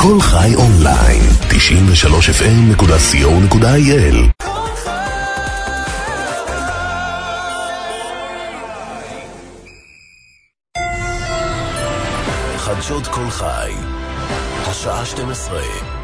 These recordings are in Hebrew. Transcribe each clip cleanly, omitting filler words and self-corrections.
כל חי אונליין 93fm.co.il. חדשות כל חי, השעה 12.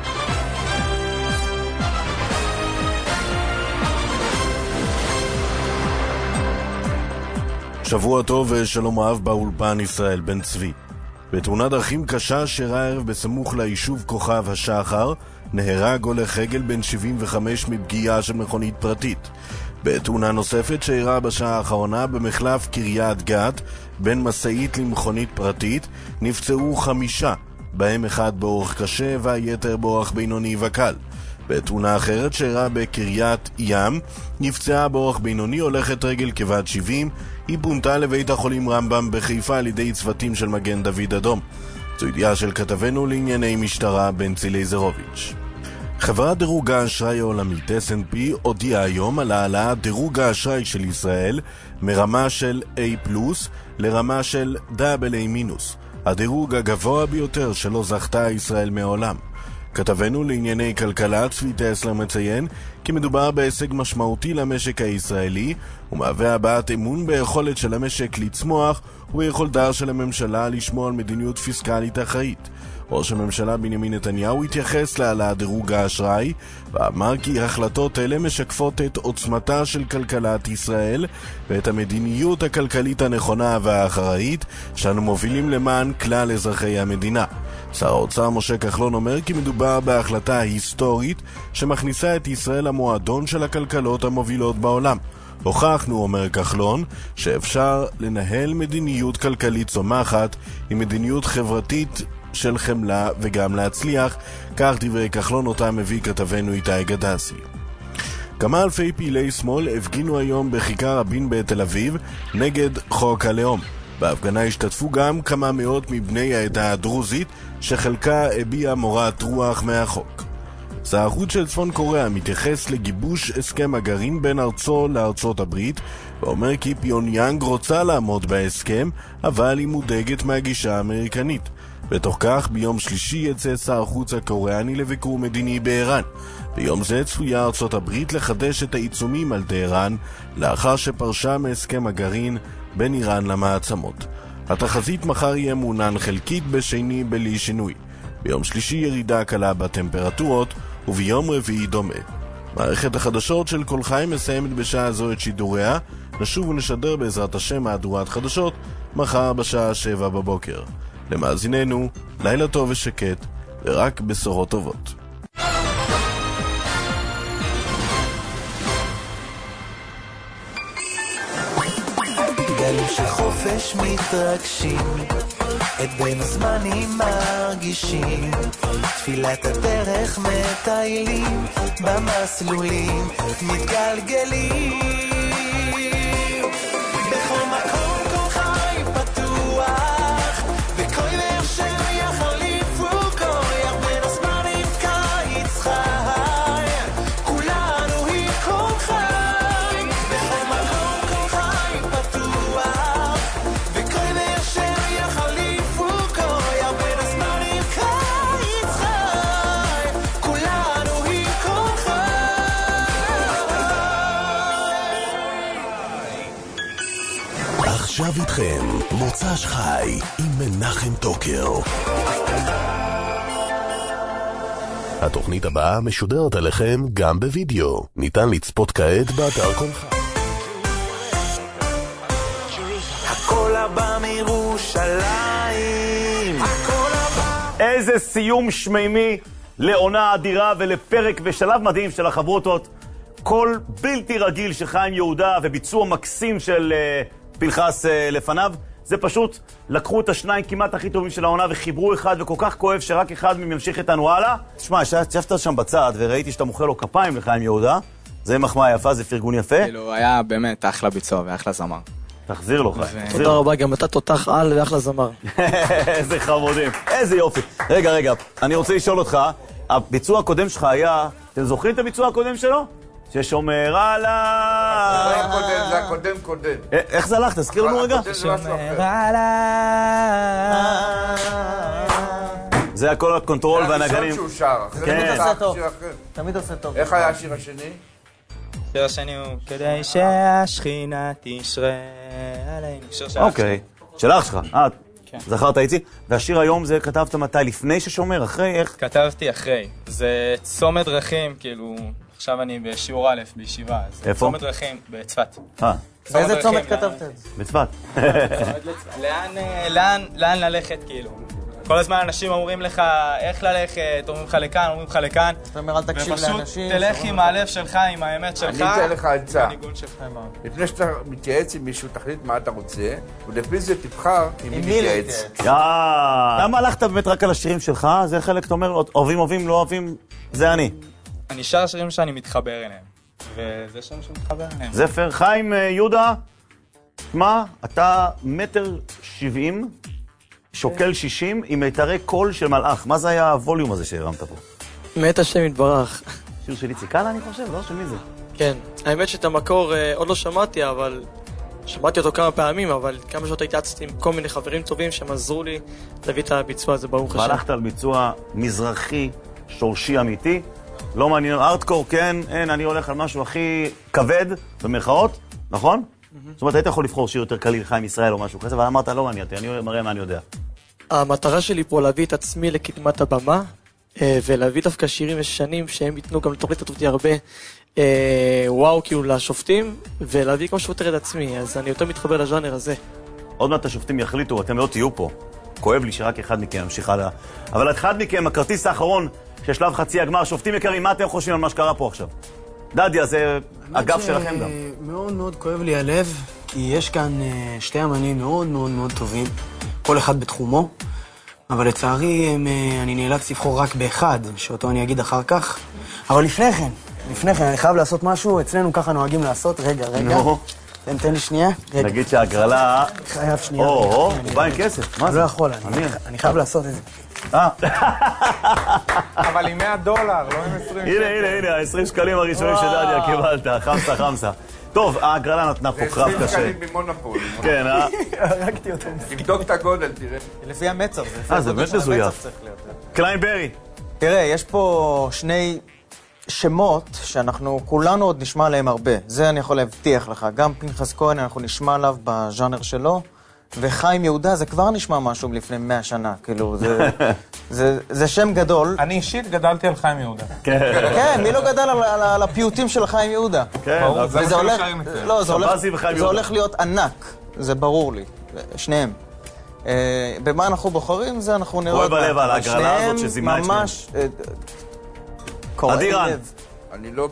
שבוע טוב ושלום רב באולפן ישראל בן צבי. בתאונת דרכים קשה שאירעה הערב בסמוך ליישוב כוכב השחר, נהרג הולך רגל בן 75 מפגיעה של מכונית פרטית. בתאונה נוספת שאירעה בשעה האחרונה במחלף קריית גת, בין משאית למכונית פרטית, נפצעו 5, בהם 1 באורח קשה והיתר באורח בינוני וקל. בתאונה אחרת שאירעה בקריית ים, נפצעה באורח בינוני הולכת רגל כבת 70, היא פונתה לבית החולים רמב"ם בחיפה על ידי צוותים של מגן דוד אדום. זו ידיעה של כתבנו לענייני משטרה בנצי לייזרוביץ'. חברת דירוג האשראי העולמית S&P הודיעה היום על העלאת דירוג האשראי של ישראל מרמה של A+ לרמה של AA-, הדירוג הגבוה ביותר שלא זכתה ישראל מעולם. כתבנו לענייני כלכלה צבי טסלר מציין כי מדובר בהישג משמעותי למשק הישראלי ומהווה הבעת אמון ביכולת של המשק לצמוח וביכולתה של הממשלה לשמור על מדיניות פיסקלית אחראית. ראש הממשלה בנימין נתניהו התייחס להעלאת דירוג האשראי ואמר כי החלטות אלה משקפות את עוצמתה של כלכלת ישראל ואת המדיניות הכלכלית הנכונה והאחראית שאנו מובילים למען כלל אזרחי המדינה. שר האוצר משה כחלון אומר כי מדובר בהחלטה היסטורית שמכניסה את ישראל למועדון של הכלכלות המובילות בעולם. הוכחנו, אומר כחלון, שאפשר לנהל מדיניות כלכלית צומחת עם מדיניות חברתית של חמלה וגם להצליח, כך דברי כחלון אותה מביא כתבנו איתי גדסי. כמה אלפי פעילי שמאל הפגינו היום בכיכר רבין בתל אביב נגד חוק הלאום. בהפגנה השתתפו גם כמה מאות מבני העדה הדרוזית שחלקה הביעה מורת רוח מהחוק. שר החוץ של צפון קוריאה מתייחס לגיבוש הסכם הגרעין בין ארצו לארצות הברית ואומר כי פיוניאנג רוצה לעמוד בהסכם אבל היא מודאגת מהגישה האמריקנית. בתוך כך ביום שלישי יצא שר החוץ הקוריאני לביקור מדיני באיראן. ביום זה צפויה ארצות הברית לחדש את העיצומים על טהרן לאחר שפרשה מהסכם הגרעין בין איראן למעצמות. התחזית מחר יהיה מעונן חלקית, בשני בלי שינוי. ביום שלישי ירידה קלה בטמפרטורות וביום רביעי דומה. מערכת החדשות של כל חי מסיימת בשעה זו את שידוריה. נשוב ונשדר בעזרת השם מהדורת חדשות מחר בשעה 7 בבוקר. למאזיננו, לילה טוב ושקט ורק בשורות טובות. גלים של חופש מתרגשים, את בין הזמנים מרגישים, תפילת הדרך מטיילים, במסלולים מתגלגלים, בכל מקום כל חי פתוח, וכל נרשם יחליפו כוח, בין הזמנים קיץ חי, כולנו היא כל חי, בכל מקום כל חי פתוח, וכל נרשם יחליפו כוח, בין הזמנים קיץ חי, כולנו היא כל חי. עכשיו איתכם מוצ"ש חי עם מנחם טוקר. התוכנית הבאה משודרת עליכם גם בווידאו. ניתן לצפות כעת באתר כל חי. הכל הבא מירושלים, הכל הבא. איזה סיום שמימי לעונה אדירה ולפרק ושלב מדהים של החברותות. קול בלתי רגיל של חיים יהודה וביצוע מקסים של פנחס לפניו. זה פשוט לקחו את השניים כמעט הכי טובים של העונה וחיברו אחד, וכל כך כואב שרק אחד מהם ימשיך איתנו הלאה. תשמע, ישבת שם בצד וראיתי שאתה מוכר לו כפיים לחיים יהודה. זה מחמאה יפה, זה פרגון יפה. כאילו, היה באמת אחלה ביצוע ואחלה זמר. תחזיר לו חיים. תודה רבה, גם אתה תותח על ואחלה זמר. איזה חמודים, איזה יופי. רגע, אני רוצה לשאול אותך, הביצוע הקודם שלך היה, אתם זוכרים את הביצוע הקודם שלו? ששומר עליי. זה הקודם. איך זה הלך? תזכיר לנו רגע. שומר עליי. זה הכל הקונטרול והנגנים. הראשון שהוא שר, כן. תמיד עושה טוב. איך היה השיר השני? השיר השני הוא כדי שהשכינה תשרה עלינו. שיר של אח אוקיי, של אח שלך. זכרת איתי? והשיר היום זה כתבת מתי? לפני ששומר? אחרי? איך? כתבתי אחרי. זה צומת דרכים, כאילו, עכשיו אני בשיעור א' בישיבה. איפה? צומת דרכים בצפת. באיזה צומת כתבת את זה? בצפת. לאן ללכת, כאילו? כל הזמן אנשים אומרים לך איך ללכת, אומרים לך לכאן, אומרים לך לכאן. זאת אומרת, אל תקשיב לאנשים. ופשוט תלך עם הלב שלך, עם האמת שלך. אני אתן לך עצה. בניגון שלך עם האמת. לפני שאתה מתייעץ עם מישהו, תחליט מה אתה רוצה, ולפי זה תבחר עם מי להתייעץ. למה הלכת באמת רק על השירים שלך? זה חלק, אתה אומר, אוהבים, לא אוהבים, זה אני. אני שר שירים שאני מתחבר אליהם. וזה שם שמתחבר אליהם. זה פייר. חיים יהודה, מה? אתה 1.70 מטר, שוקל 60, עם מיתרי קול של מלאך. מה זה היה הווליום הזה שהרמת פה? מת השם יתברך. שיר של איציק קאלה, אני חושב, לא? של מי זה? כן. האמת שאת המקור עוד לא שמעתי, אבל... שמעתי אותו כמה פעמים, אבל כמה שעות התייעצתי עם כל מיני חברים טובים שהם עזרו לי להביא את הביצוע הזה, ברוך השם. והלכת על ביצוע מזרחי, שורשי אמיתי. לא מעניין, ארטקור, כן, אין, אני הולך על משהו הכי כבד, במרכאות, נכון? זאת אומרת, היית יכול לבחור שיר יותר קליל, חיים ישראל או משהו כזה, אבל אמרת, לא מעניין אותי, אני מראה מה אני יודע. המטרה שלי פה להביא את עצמי לקדמת הבמה, ולהביא דווקא שירים ישנים שהם ייתנו גם לתוכנית אותי הרבה וואו כאילו לשופטים, ולהביא כמו שיותר את עצמי, אז אני יותר מתחבר לז'אנר הזה. עוד מעט השופטים יחליטו, אתם לא תהיו פה. כואב לי שרק אחד מכם ימשיך הלאה. אבל אחד מכם, הכרטיס האחרון של שלב חצי הגמר, שופטים יקרים, מה אתם חושבים על מה שקרה פה עכשיו? דדיה, זה הגב שלכם גם. מאוד מאוד כואב לי הלב, כי יש כאן שתי אמנים מאוד מאוד מאוד טובים, כל אחד בתחומו, אבל לצערי אני נאלץ לבחור רק באחד, שאותו אני אגיד אחר כך. אבל לפני כן, אני חייב לעשות משהו, אצלנו ככה נוהגים לעשות, רגע. תן לי שנייה. נגיד שהגרלה... חייב שנייה. הוא בא עם כסף, מה זה? לא יכול, אני חייב לעשות את זה. אבל עם $100, לא עם 20 שקל. הנה, 20 שקלים הראשונים שדדיה קיבלת, חמסה. טוב, ההגרלה נתנה פה קרב 20 קשה. שקלים ממונופול. כן, הרגתי אותו. תבדוק את הגודל, תראה. לפי המצב, זה באמת מזויף. קליינברי. תראה, יש פה שני שמות שאנחנו כולנו עוד נשמע עליהם הרבה. זה אני יכול להבטיח לך. גם פנחס כהן אנחנו נשמע עליו בז'אנר שלו, וחיים יהודה זה כבר נשמע משהו לפני 100 שנה. כאילו, זה שם גדול. אני אישית גדלתי על חיים יהודה. כן, מי לא גדל על הפיוטים של חיים יהודה? כן, וזה הולך, לא, זה הולך להיות ענק, זה ברור לי, שניהם. במה אנחנו בוחרים? זה אנחנו נראה... כואב הלב על ההגרלה הזאת שזימנה את שניהם. אדירן. אני לא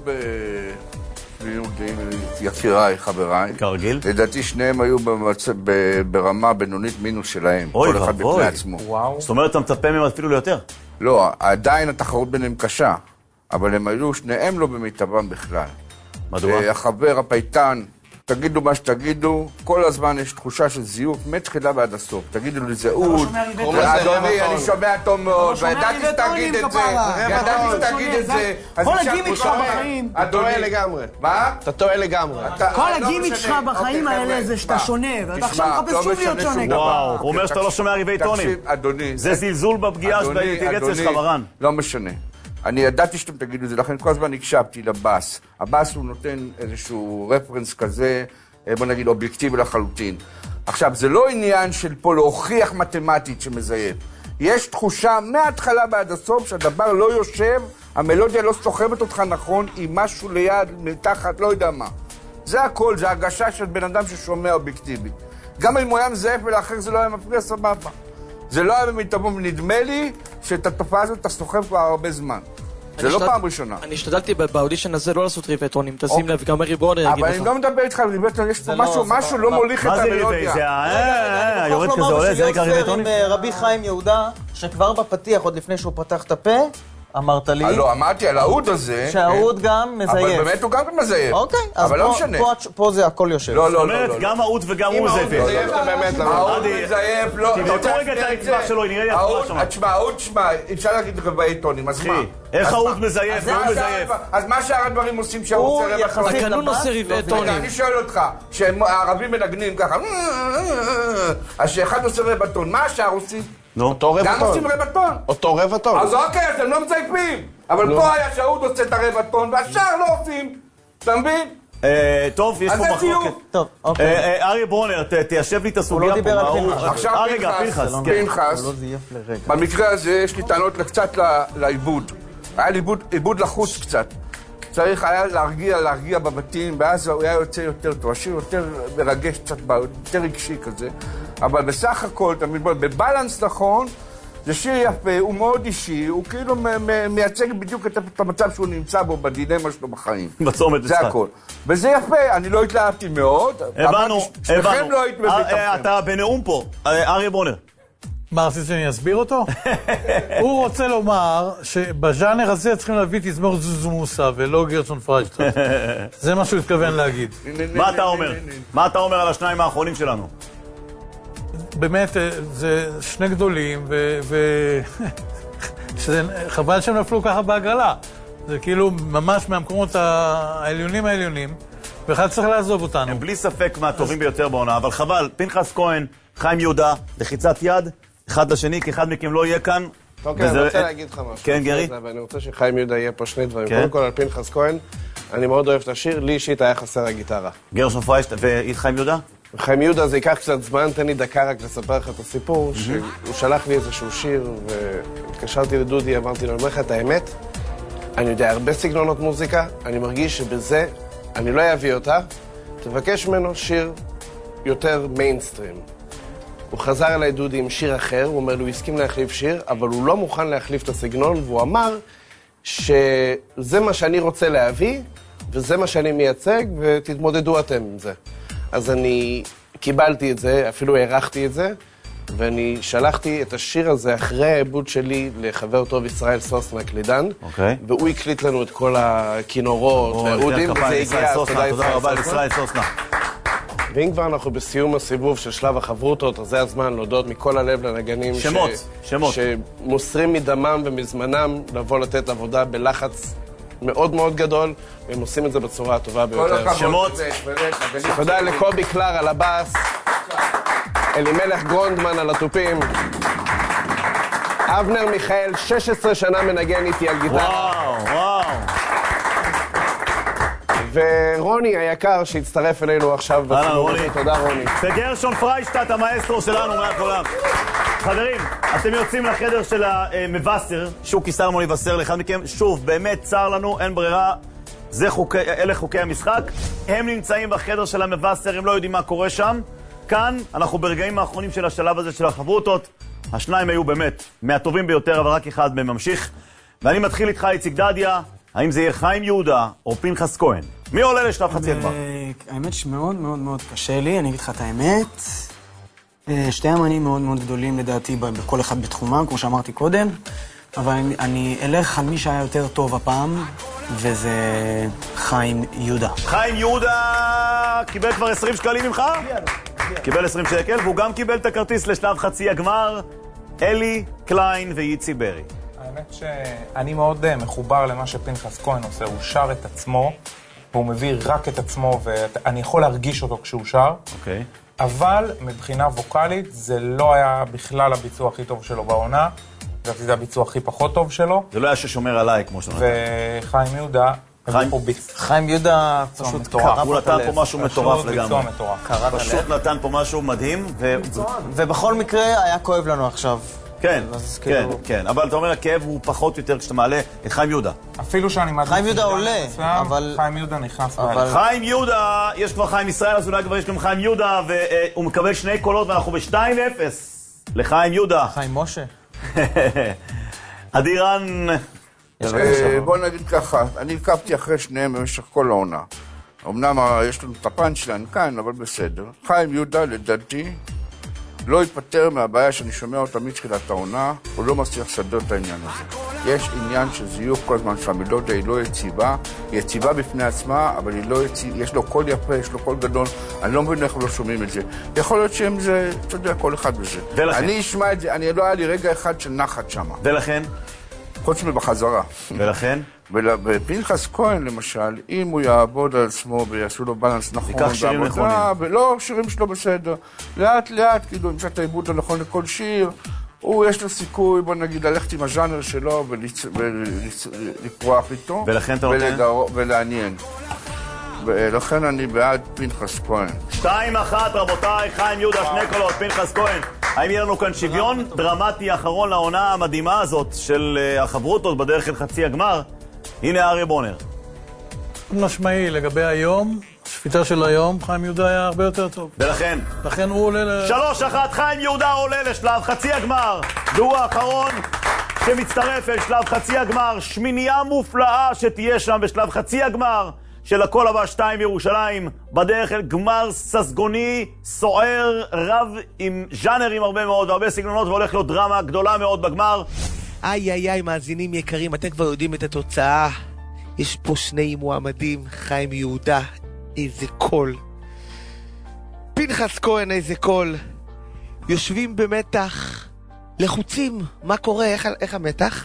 יקיריי, חבריי. כרגיל. לדעתי שניהם היו ברמה בינונית מינוס שלהם. כל אחד בפני עצמו. זאת אומרת, אתה מצפה מהם אפילו ליותר? לא, עדיין התחרות ביניהם קשה, אבל הם היו שניהם לא במיטבם בכלל. מדוע? החבר, הפייטן, תגידו מה שתגידו, כל הזמן יש תחושה של זיוף, מתחילה ועד הסוף. תגידו לי זהות, אדוני, אני שומע טוב מאוד, וידעתי שתגיד את זה, כל הגימיק שלך בחיים. אתה טועה לגמרי. מה? אתה טועה לגמרי. כל הגימיק שלך בחיים האלה זה שאתה שונה, ואתה עכשיו מחפש שוב להיות שונה. וואו, הוא אומר שאתה לא שומע ריבי טונים. תקשיב, אדוני. זה זלזול בפגיעה של האינטליגנציה שלך, מרן. לא משנה. אני ידעתי שאתם תגידו את זה, לכן כל הזמן הקשבתי לבאס. הבאס הוא נותן איזשהו רפרנס כזה, בוא נגיד אובייקטיבי לחלוטין. עכשיו, זה לא עניין של פה להוכיח מתמטית שמזייף. יש תחושה מההתחלה ועד הסוף שהדבר לא יושב, המלודיה לא סוחבת אותך נכון, עם משהו ליד, מתחת, לא יודע מה. זה הכל, זה הגשה של בן אדם ששומע אובייקטיבי. גם אם הוא היה מזייף ולאחר זה לא היה מפריע סבבה. זה לא היה במיטבו, ונדמה לי שאת התופעה הזאת אתה סוחב כבר הרבה זמן. זה לא פעם ראשונה. אני השתדלתי באודישן הזה לא לעשות ריבטונים, תשים לב, גם מרי ברונר יגיד לך. אבל אני לא מדבר איתך על ריבטון, יש פה משהו לא מוליך את המלודיה. מה זה היורד כזה עולה, זה נקרא ריבטונים? עם רבי חיים יהודה, שכבר בפתיח, עוד לפני שהוא פתח את הפה, אמרת לי... לא, אמרתי על האוד הזה... שהאוד גם מזייף. אבל באמת הוא גם מזייף. אוקיי, אז פה זה הכל יושב. לא, לא, זאת אומרת, גם האוד וגם הוא מזייף. האוד מזייף, לא... תבדקו רגע את האצבע שלו, נראה לי התחולה שם. האוד, אפשר להגיד רבעי טונים, אז מה? איך האוד מזייף? והוא מזייף. אז מה שאר הדברים עושים שהאוד רוצה רבע טונים? הקנון עושה רבעי טונים. אני שואל אותך, שהערבים מנגנים ככה, אז שאחד עושה רבע טון, מה השאר עושים? אותו גם רבעטון. עושים רבעטון. אותו רבעטון. אז אוקיי, אתם לא מזייפים. אבל פה היה שהוד עושה את הרבעטון, והשאר לא עושים. אתה מבין? טוב, יש אז פה זה מחלוקת. ציור. טוב, אוקיי. אריה ברונר, תיישב לי את הסוגיה פה. לא דיבר על מה הוא- פנחס. עכשיו רגע, פנחס, כן. פנחס, הוא לא זייף לרגע. במקרה הזה יש לי טענות קצת לעיבוד. היה לי עיבוד לחוץ קצת. צריך היה להרגיע בבתים, ואז הוא היה יוצא יותר טוב. השיר יותר מרגש קצת, יותר רגשי כזה. אבל בסך הכל, תמיד בבלנס נכון, זה שיר יפה, הוא מאוד אישי, הוא כאילו מייצג בדיוק את המצב שהוא נמצא בו, בדילמה שלו בחיים. בצומת זה יצחק. הכל. וזה יפה, אני לא התלהבתי מאוד. הבנו, שניכם לא הייתם בביתכם. אתה בנאום פה, אריה ברונר. מה, רציתי שאני אסביר אותו? הוא רוצה לומר שבז'אנר הזה צריכים להביא תזמור זוזו מוסה ולא גרשון פריישטרט. זה מה שהוא התכוון להגיד. מה אתה אומר? מה אתה אומר על השניים האחרונים שלנו? באמת, זה שני גדולים, חבל שהם נפלו ככה בהגרלה. זה כאילו ממש מהמקומות העליונים, ואחד צריך לעזוב אותנו. הם בלי ספק מהטובים ביותר בעונה, אבל חבל, פנחס כהן, חיים יהודה, לחיצת יד, אחד לשני, כי אחד מכם לא יהיה כאן. אוקיי, אני רוצה להגיד לך משהו. כן, גרי? ואני רוצה שחיים יהודה יהיה פה שני דברים. כן. קודם כל על פנחס כהן, אני מאוד אוהב את השיר, לי אישית היה חסר הגיטרה. גרשון פריישט וחיים יהודה? חיים יהודה זה ייקח קצת זמן, תן לי דקה רק לספר לך את הסיפור, שהוא שלח לי איזשהו שיר, והתקשרתי לדודי, אמרתי לו, אני אומר לך את האמת, אני יודע הרבה סגנונות מוזיקה, אני מרגיש שבזה אני לא אביא אותה, תבקש ממנו שיר יותר מיינסטרים. הוא חזר אליי דודי עם שיר אחר, הוא אומר לו, הוא הסכים להחליף שיר, אבל הוא לא מוכן להחליף את הסגנון, והוא אמר שזה מה שאני רוצה להביא, וזה מה שאני מייצג, ותתמודדו אתם עם זה. אז אני קיבלתי את זה, אפילו הערכתי את זה, ואני שלחתי את השיר הזה אחרי העיבוד שלי לחבר טוב ישראל סוסנה הקלידן, והוא הקליט לנו את כל הכינורות והעודים, וזה הגיע, תודה רבה לישראל סוסנה. ואם כבר אנחנו בסיום הסיבוב של שלב החברותות, אז זה הזמן להודות מכל הלב לנגנים שמוסרים מדמם ומזמנם לבוא לתת עבודה בלחץ מאוד מאוד גדול, והם עושים את זה בצורה הטובה ביותר. שמות. תודה לקובי קלר על הבאס, אלימלך גרונדמן על התופים, אבנר מיכאל 16 שנה מנגן איתי על גיטרה. וואו. ורוני היקר שהצטרף אלינו עכשיו. תודה רוני. וגרשון פריישטט המאסטרו שלנו מהקולם. חברים, אתם יוצאים לחדר של המבשר, שוקי סלמון יבשר לאחד מכם. שוב, באמת צר לנו, אין ברירה. אלה חוקי המשחק. הם נמצאים בחדר של המבשר, הם לא יודעים מה קורה שם. כאן אנחנו ברגעים האחרונים של השלב הזה של החברותות. השניים היו באמת מהטובים ביותר, אבל רק אחד מהם ממשיך. ואני מתחיל איתך, איציק דדיה. האם זה יהיה חיים יהודה או פנחס כהן? מי עולה לשלב חצי הגמר? האמת שמאוד מאוד מאוד קשה לי, אני אגיד לך את האמת. שתי אמנים מאוד מאוד גדולים לדעתי בכל אחד בתחומם, כמו שאמרתי קודם, אבל אני אלך על מי שהיה יותר טוב הפעם, וזה חיים יהודה. חיים יהודה קיבל כבר 20 שקלים ממך? קיבל 20 שקל, והוא גם קיבל את הכרטיס לשלב חצי הגמר. אלי קליין וייצי ברי. האמת שאני מאוד מחובר למה שפנחס כהן עושה, הוא שר את עצמו, והוא מביא רק את עצמו, ואני יכול להרגיש אותו כשהוא שר. אוקיי. אבל מבחינה ווקלית זה לא היה בכלל הביצוע הכי טוב שלו בעונה, זה הביצוע הכי פחות טוב שלו. זה לא היה ששומר עליי, כמו שאתה נתן. וחיים יהודה, חיים יהודה פשוט קרב הוא נתן פה משהו מטורף לגמרי. פשוט נתן פה משהו מדהים. ובכל מקרה היה כואב לנו עכשיו. כן, כן, אבל אתה אומר, הכאב הוא פחות יותר כשאתה מעלה את חיים יהודה. אפילו שאני מעדיף... חיים יהודה עולה, אבל... חיים יהודה נכנס. חיים יהודה, יש כבר חיים ישראל, אז אולי כבר יש גם חיים יהודה, והוא מקבל 2 קולות, ואנחנו ב-2-0 לחיים יהודה. חיים משה. אדירן... בוא נגיד ככה, אני עקבתי אחרי שניהם במשך כל העונה. אמנם יש לנו את הפאנץ' שלנו כאן, אבל בסדר. חיים יהודה, לדעתי, לא ייפטר מהבעיה שאני שומע אותה מתחילת העונה, הוא לא מצליח לסדר את העניין הזה. יש עניין של זיוף כל הזמן שהמלודיה היא לא יציבה, היא יציבה בפני עצמה, אבל היא לא יציבה, יש לו קול יפה, יש לו קול גדול, אני לא מבין איך לא שומעים את זה. יכול להיות שהם זה, אתה יודע, כל אחד בזה. ולכן? אני אשמע את זה, לא היה לי רגע אחד של נחת שם. ולכן? חוץ מבחזרה. ולכן? ופנחס כהן, למשל, אם הוא יעבוד על עצמו ויעשו לו בלנס נכון, ייקח שירים נכונים. ולא, שירים שלו בסדר. לאט לאט, כאילו, ימצא את העיבוד הנכון לכל שיר, הוא יש לו סיכוי, בוא נגיד, ללכת עם הז'אנר שלו ולפרוח איתו. ולכן אתה נותן? ולעניין. ולכן אני בעד פנחס כהן. 2-1 רבותיי, חיים יהודה, 2 קולות, פנחס כהן. האם יהיה לנו כאן שוויון דרמטי אחרון לעונה המדהימה הזאת של החברותות בדרך אל חצי הגמר? הנה אריה בונר. משמעי, לגבי היום, השפיטה של היום, חיים יהודה היה הרבה יותר טוב. ולכן? לכן הוא עולה 3-1, חיים יהודה עולה לשלב חצי הגמר. והוא האחרון שמצטרף אל שלב חצי הגמר. שמיניה מופלאה שתהיה שם בשלב חצי הגמר של הכל הבא 2 בירושלים, בדרך אל גמר ססגוני, סוער, רב עם ז'אנרים הרבה מאוד והרבה סגנונות, והולך לו דרמה גדולה מאוד בגמר. איי, מאזינים יקרים, אתם כבר יודעים את התוצאה. יש פה 2 מועמדים, חיים יהודה, איזה קול. פנחס כהן, איזה קול. יושבים במתח, לחוצים, מה קורה? איך המתח?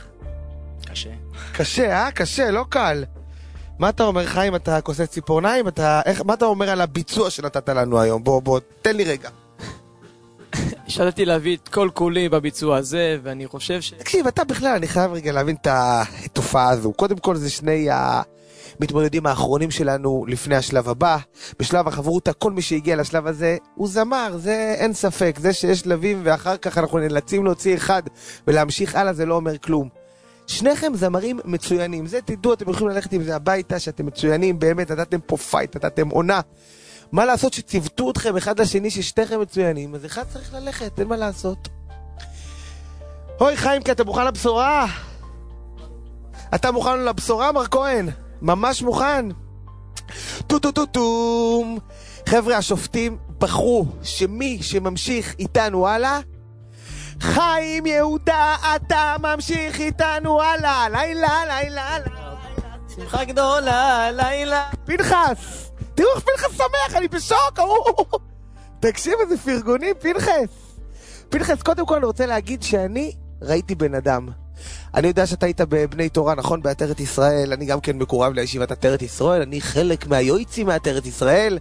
קשה, קשה, לא קל. מה אתה אומר, חיים? אתה כוסס ציפורניים? מה אתה אומר על הביצוע שנתת לנו היום? בוא, תן לי רגע. השתדלתי להביא את כל כולי בביצוע הזה, ואני חושב תקשיב, אתה בכלל, אני חייב רגע להבין את התופעה הזו. קודם כל, זה 2 המתמודדים האחרונים שלנו לפני השלב הבא. בשלב החברותה, כל מי שהגיע לשלב הזה הוא זמר, זה אין ספק. זה שיש שלבים ואחר כך אנחנו נאלצים להוציא אחד ולהמשיך הלאה, זה לא אומר כלום. שניכם זמרים מצוינים, זה תדעו, אתם יכולים ללכת עם זה הביתה, שאתם מצוינים, באמת, נתתם פה פייט, נתתם עונה. מה לעשות שציוותו אתכם אחד לשני ששתיכם מצוינים, אז אחד צריך ללכת, אין מה לעשות. אוי חיים, כי אתה מוכן לבשורה? אתה מוכן לבשורה, מר כהן? ממש מוכן? טו-טו-טו-טום. חבר'ה, השופטים בחרו שמי שממשיך איתנו הלאה, חיים יהודה, אתה ממשיך איתנו הלאה. לילה. שמחה גדולה, לילה. פנחס! תראו איך פנחס שמח, אני בשוק. תקשיב, איזה פרגונים, פנחס. פנחס, קודם כל אני רוצה להגיד שאני ראיתי בן אדם. אני יודע שאתה היית בבני תורה, נכון? בעטרת ישראל. אני גם כן מקורב לישיבת עטרת ישראל. אני חלק מהיועצים מעטרת ישראל.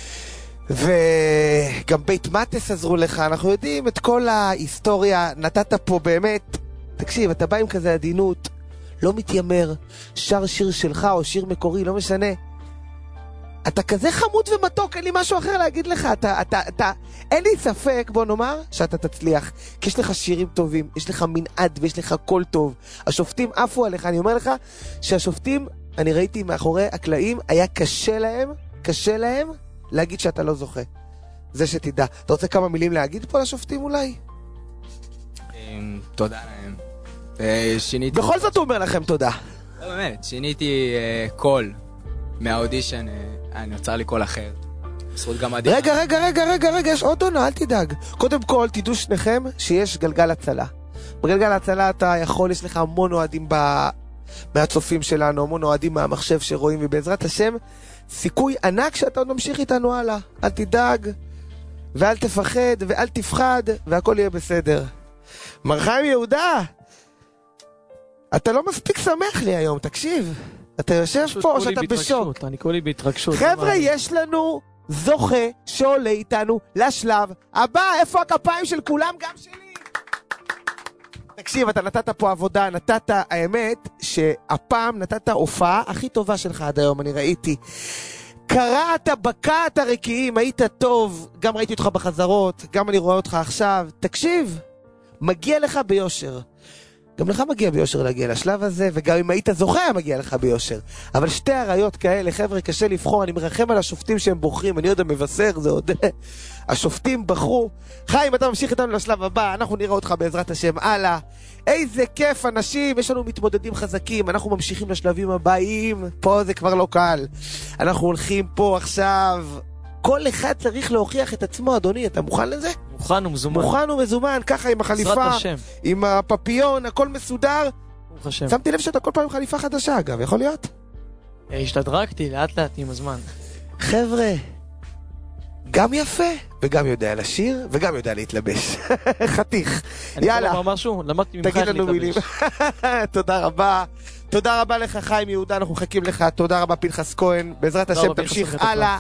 וגם בית מטס עזרו לך, אנחנו יודעים את כל ההיסטוריה, נתת פה באמת. תקשיב, אתה בא עם כזה עדינות, לא מתיימר, שר שיר שלך או שיר מקורי, לא משנה. אתה כזה חמוד ומתוק, אין לי משהו אחר להגיד לך. אין לי ספק, בוא נאמר, שאתה תצליח. כי יש לך שירים טובים, יש לך מנעד ויש לך קול טוב. השופטים עפו עליך, אני אומר לך שהשופטים, אני ראיתי מאחורי הקלעים, היה קשה להם להגיד שאתה לא זוכה. זה שתדע. אתה רוצה כמה מילים להגיד פה לשופטים אולי? תודה להם. שיניתי... בכל זאת הוא אומר לכם תודה. לא באמת, שיניתי קול מהאודישן, אני נוצר לי קול אחר. בזכות גם עדיין. רגע, יש עוד עונה, אל תדאג. קודם כל, תדעו שניכם שיש גלגל הצלה. בגלגל הצלה אתה יכול, יש לך המון אוהדים מהצופים שלנו, המון אוהדים מהמחשב שרואים, ובעזרת השם, סיכוי ענק שאתה עוד ממשיך איתנו הלאה. אל תדאג, ואל תפחד, ואל תפחד, והכל יהיה בסדר. מר חיים יהודה, אתה לא מספיק שמח לי היום, תקשיב. אתה יושב פה או שאתה בשוק? אני כולי בהתרגשות. חבר'ה, יש לנו זוכה שעולה איתנו לשלב הבא. איפה הכפיים של כולם? גם שלי. תקשיב, אתה נתת פה עבודה, האמת שהפעם נתת הופעה הכי טובה שלך עד היום, אני ראיתי. קראת, בקעת הרקיעים, היית טוב, גם ראיתי אותך בחזרות, גם אני רואה אותך עכשיו. תקשיב, מגיע לך ביושר. גם לך מגיע ביושר להגיע לשלב הזה, וגם אם היית זוכה, מגיע לך ביושר. אבל 2 עריות כאלה, חבר'ה, קשה לבחור, אני מרחם על השופטים שהם בוחרים, אני עוד מבשר, זה עוד... השופטים בחרו. חיים, אתה ממשיך איתנו לשלב הבא, אנחנו נראה אותך בעזרת השם הלאה. איזה כיף, אנשים, יש לנו מתמודדים חזקים, אנחנו ממשיכים לשלבים הבאים, פה זה כבר לא קל. אנחנו הולכים פה עכשיו, כל אחד צריך להוכיח את עצמו, אדוני, אתה מוכן לזה? מוכן ומזומן. מוכן ומזומן, ככה עם החליפה, עם הפפיון, הכל מסודר. שמתי לב שאתה כל פעם עם חליפה חדשה, אגב, יכול להיות? השתדרגתי לאט לאט עם הזמן. חבר'ה, גם יפה, וגם יודע לשיר, וגם יודע להתלבש. חתיך. יאללה. אני יכול לומר משהו? למדתי ממך תגיד לנו מילים. תודה רבה. תודה רבה לך, חיים יהודה, אנחנו מחכים לך. תודה רבה, פנחס כהן. בעזרת השם תמשיך הלאה.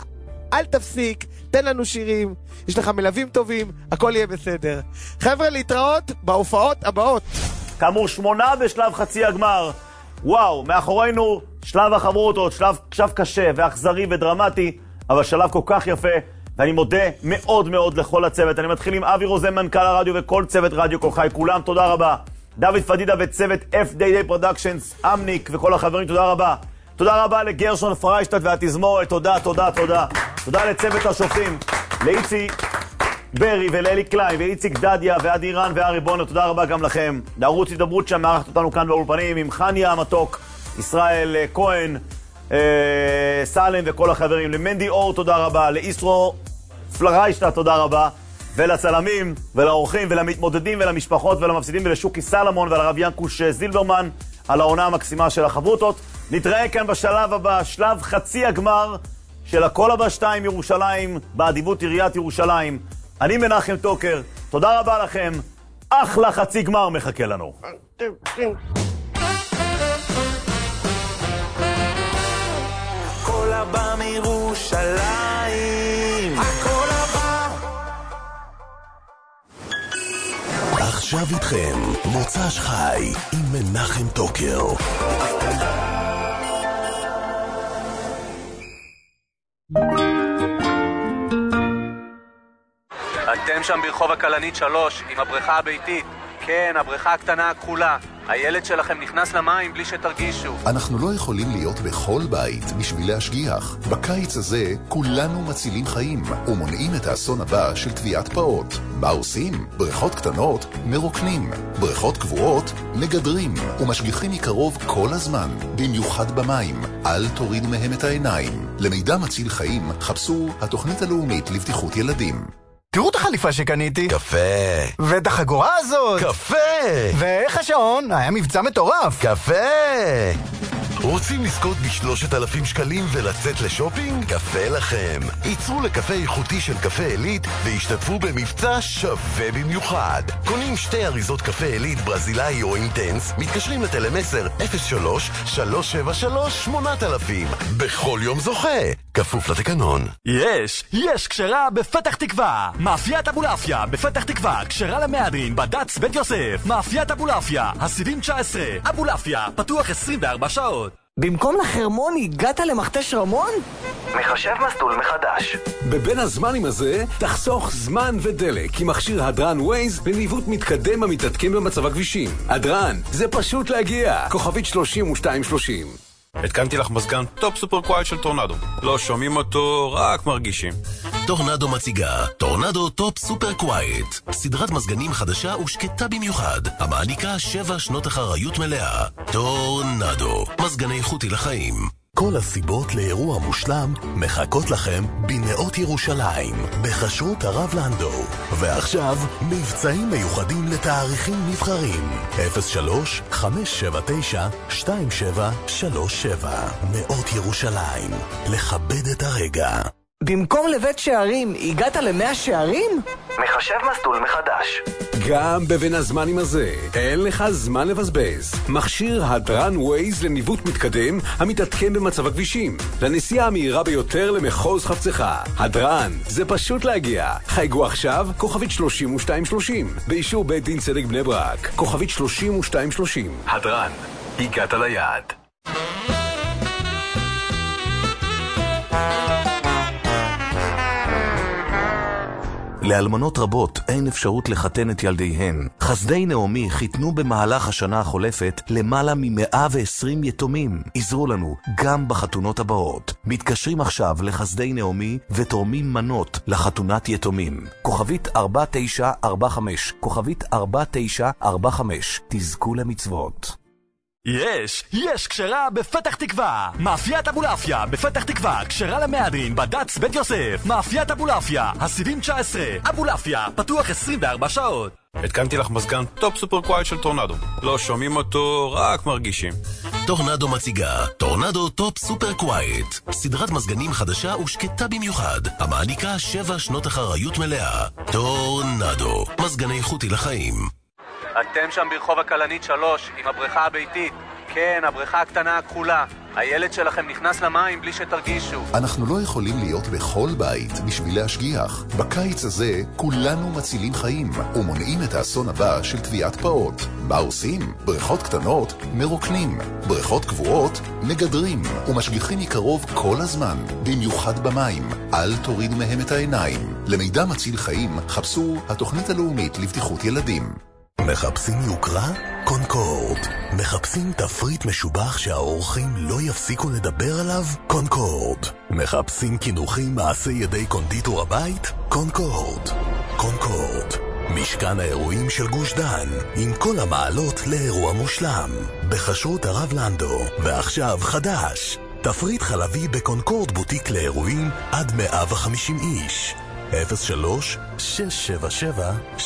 אל תפסיק, תן לנו שירים, יש לך מלווים טובים, הכל יהיה בסדר. חבר'ה, להתראות בהופעות הבאות. כאמור, 8 בשלב חצי הגמר. וואו, מאחורינו שלב החברותות, שלב קשה ואכזרי ודרמטי, אבל שלב כל כך יפה, ואני מודה מאוד מאוד לכל הצוות. אני מתחיל עם אבי רוזן, מנכ"ל הרדיו וכל צוות רדיו כל חי, כולם תודה רבה. דוד פדידה וצוות FDD Productions, אמניק וכל החברים, תודה רבה. תודה רבה לגרשון פריישטט והתזמורת, תודה, תודה, תודה. תודה לצוות השופטים, לאיצי ברי ולאלי קליין ואיציק דדיה ואדירן וארי בונר, תודה רבה גם לכם. לערוץ הידברות שמערכת אותנו כאן באולפנים עם חניה המתוק, ישראל כהן, סלם וכל החברים, למנדי אור תודה רבה, לאיסרו פלריישטט תודה רבה, ולצלמים ולאורחים ולמתמודדים ולמשפחות ולמפסידים ולשוקי סלמון ולרב ינקוש זילברמן על העונה המקסימה של החברותות. נתראה כאן בשלב הבא, שלב חצי הגמר של הכל הבא 2 ירושלים, באדיבות עיריית ירושלים. אני מנחם טוקר, תודה רבה לכם, אחלה חצי גמר מחכה לנו. הכל הבא מירושלים, הכל הבא. עכשיו איתכם, מוצ"ש חי עם מנחם טוקר. אתם שם ברחוב הכלנית 3 עם הבריכה הביתית. כן, הבריכה הקטנה הכחולה. הילד שלכם נכנס למים בלי שתרגישו. אנחנו לא יכולים להיות בכל בית בשביל להשגיח. בקיץ הזה כולנו מצילים חיים ומונעים את האסון הבא של טביעת פעוט. מה עושים? בריכות קטנות מרוקנים, בריכות קבועות מגדרים ומשגיחים מקרוב כל הזמן, במיוחד במים. אל תורידו מהם את העיניים. למידע מציל חיים חפשו התוכנית הלאומית לבטיחות ילדים. תראו את החליפה שקניתי. קפה. ואת החגורה הזאת. קפה. ואיך השעון? היה מבצע מטורף. קפה. רוצים לזכות ב3,000 שקלים ולצאת לשופינג? קפה לכם. ייצרו לקפה איכותי של קפה עילית והשתתפו במבצע שווה במיוחד. קונים 2 אריזות קפה עילית ברזילאי או אינטנס, מתקשרים לטלמסר 03-373-8000. בכל יום זוכה. כפוף לתקנון. יש כשרה בפתח תקווה. מאפיית אבולעפיה בפתח תקווה, כשרה למהדרין בד"ץ בית יוסף. מאפיית אבולעפיה, הסיבים 19. אבולעפיה, פתוח 24 שעות. במקום לחרמון הגעת למכתש רמון? מחשב מסלול מחדש. בבין הזמנים הזה תחסוך זמן ודלק עם מכשיר הדרן ווייז בניווט מתקדם המתעדכן במצב הכבישים. הדרן, זה פשוט להגיע. כוכבית 3230. התקנתי לך מזגן טופ סופר קווייט של טורנדו. לא שומעים אותו, רק מרגישים. טורנדו מציגה טורנדו טופ סופר קווייט, סדרת מזגנים חדשה ושקטה במיוחד, המעניקה 7 שנות אחריות מלאה. טורנדו, מזגני איכותי לחיים. כל הסיבות לאירוע מושלם מחכות לכם בנאות ירושלים, בחשרות הרב לנדו. ועכשיו, מבצעים מיוחדים לתאריכים נבחרים. 03-579-2737. נאות ירושלים, לכבד את הרגע. במקום לבית שערים, הגעת ל100 שערים? מחשב מסלול מחדש. גם בבין הזמנים הזה, אין לך זמן לבזבז. מכשיר הדרן ווייז לניווט מתקדם המתעדכן במצב הכבישים. לנסיעה המהירה ביותר למחוז חפצך. הדרן, זה פשוט להגיע. חייגו עכשיו, כוכבית 3230. באישור בית דין צדק בני ברק. כוכבית 3230. הדרן, הגעת ליעד. לאלמנות רבות אין אפשרות לחתן את ילדיהן. חסדי נעמי חיתנו במהלך השנה החולפת למעלה מ120 יתומים. עזרו לנו גם בחתונות הבאות. מתקשרים עכשיו לחסדי נעמי ותורמים מנות לחתונת יתומים. כוכבית 4945, כוכבית 4945, תזכו למצוות. יש כשרה בפתח תקווה. מאפיית אבולעפיה בפתח תקווה, כשרה למהדרין בד"ץ בית יוסף. מאפיית אבולעפיה, הסיבים 19. אבולעפיה, פתוח 24 שעות. התקנתי לך מזגן טופ סופר קווייט של טורנדו. לא שומעים אותו, רק מרגישים. טורנדו מציגה טורנדו טופ סופר קווייט, סדרת מזגנים חדשה ושקטה במיוחד, המעניקה 7 שנות אחריות מלאה. טורנדו, מזגני איכותי לחיים. אתם שם ברחוב הכלנית 3 עם הבריכה הביתית. כן, הבריכה הקטנה הכחולה. הילד שלכם נכנס למים בלי שתרגישו. אנחנו לא יכולים להיות בכל בית בשביל להשגיח. בקיץ הזה כולנו מצילים חיים ומונעים את האסון הבא של טביעת פעוט. מה עושים? בריכות קטנות מרוקנים, בריכות קבועות מגדרים ומשגיחים מקרוב כל הזמן, במיוחד במים. אל תורידו מהם את העיניים. למידע מציל חיים חפשו התוכנית הלאומית לבטיחות ילדים. מחפשים יוקרה? קונקורד. מחפשים תפריט משובח שהאורחים לא יפסיקו לדבר עליו? קונקורד. מחפשים כינוחים מעשי ידי קונדיטור הבית? קונקורד. קונקורד. משכן האירועים של גוש דן, עם כל המעלות לאירוע מושלם. בחשרות הרב לנדו, ועכשיו חדש. תפריט חלבי בקונקורד בוטיק לאירועים עד 150 איש. 03-677-6600.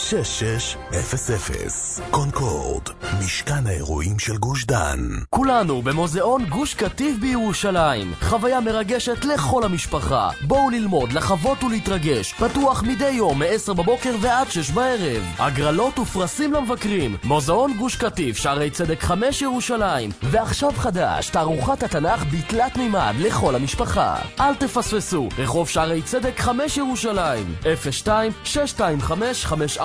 קונקורד, משכן האירועים של גוש דן. כולנו במוזיאון גוש קטיף בירושלים. חוויה מרגשת לכל המשפחה. בואו ללמוד, לחוות ולהתרגש. פתוח מדי יום מ-10 בבוקר ועד 6 בערב. הגרלות ופרסים למבקרים. מוזיאון גוש קטיף, שערי צדק 5 ירושלים. ועכשיו חדש, תערוכת התנ"ך בתלת מימד לכל המשפחה. אל תפספסו, רחוב שערי צדק 5 ירושלים. 02-625-5456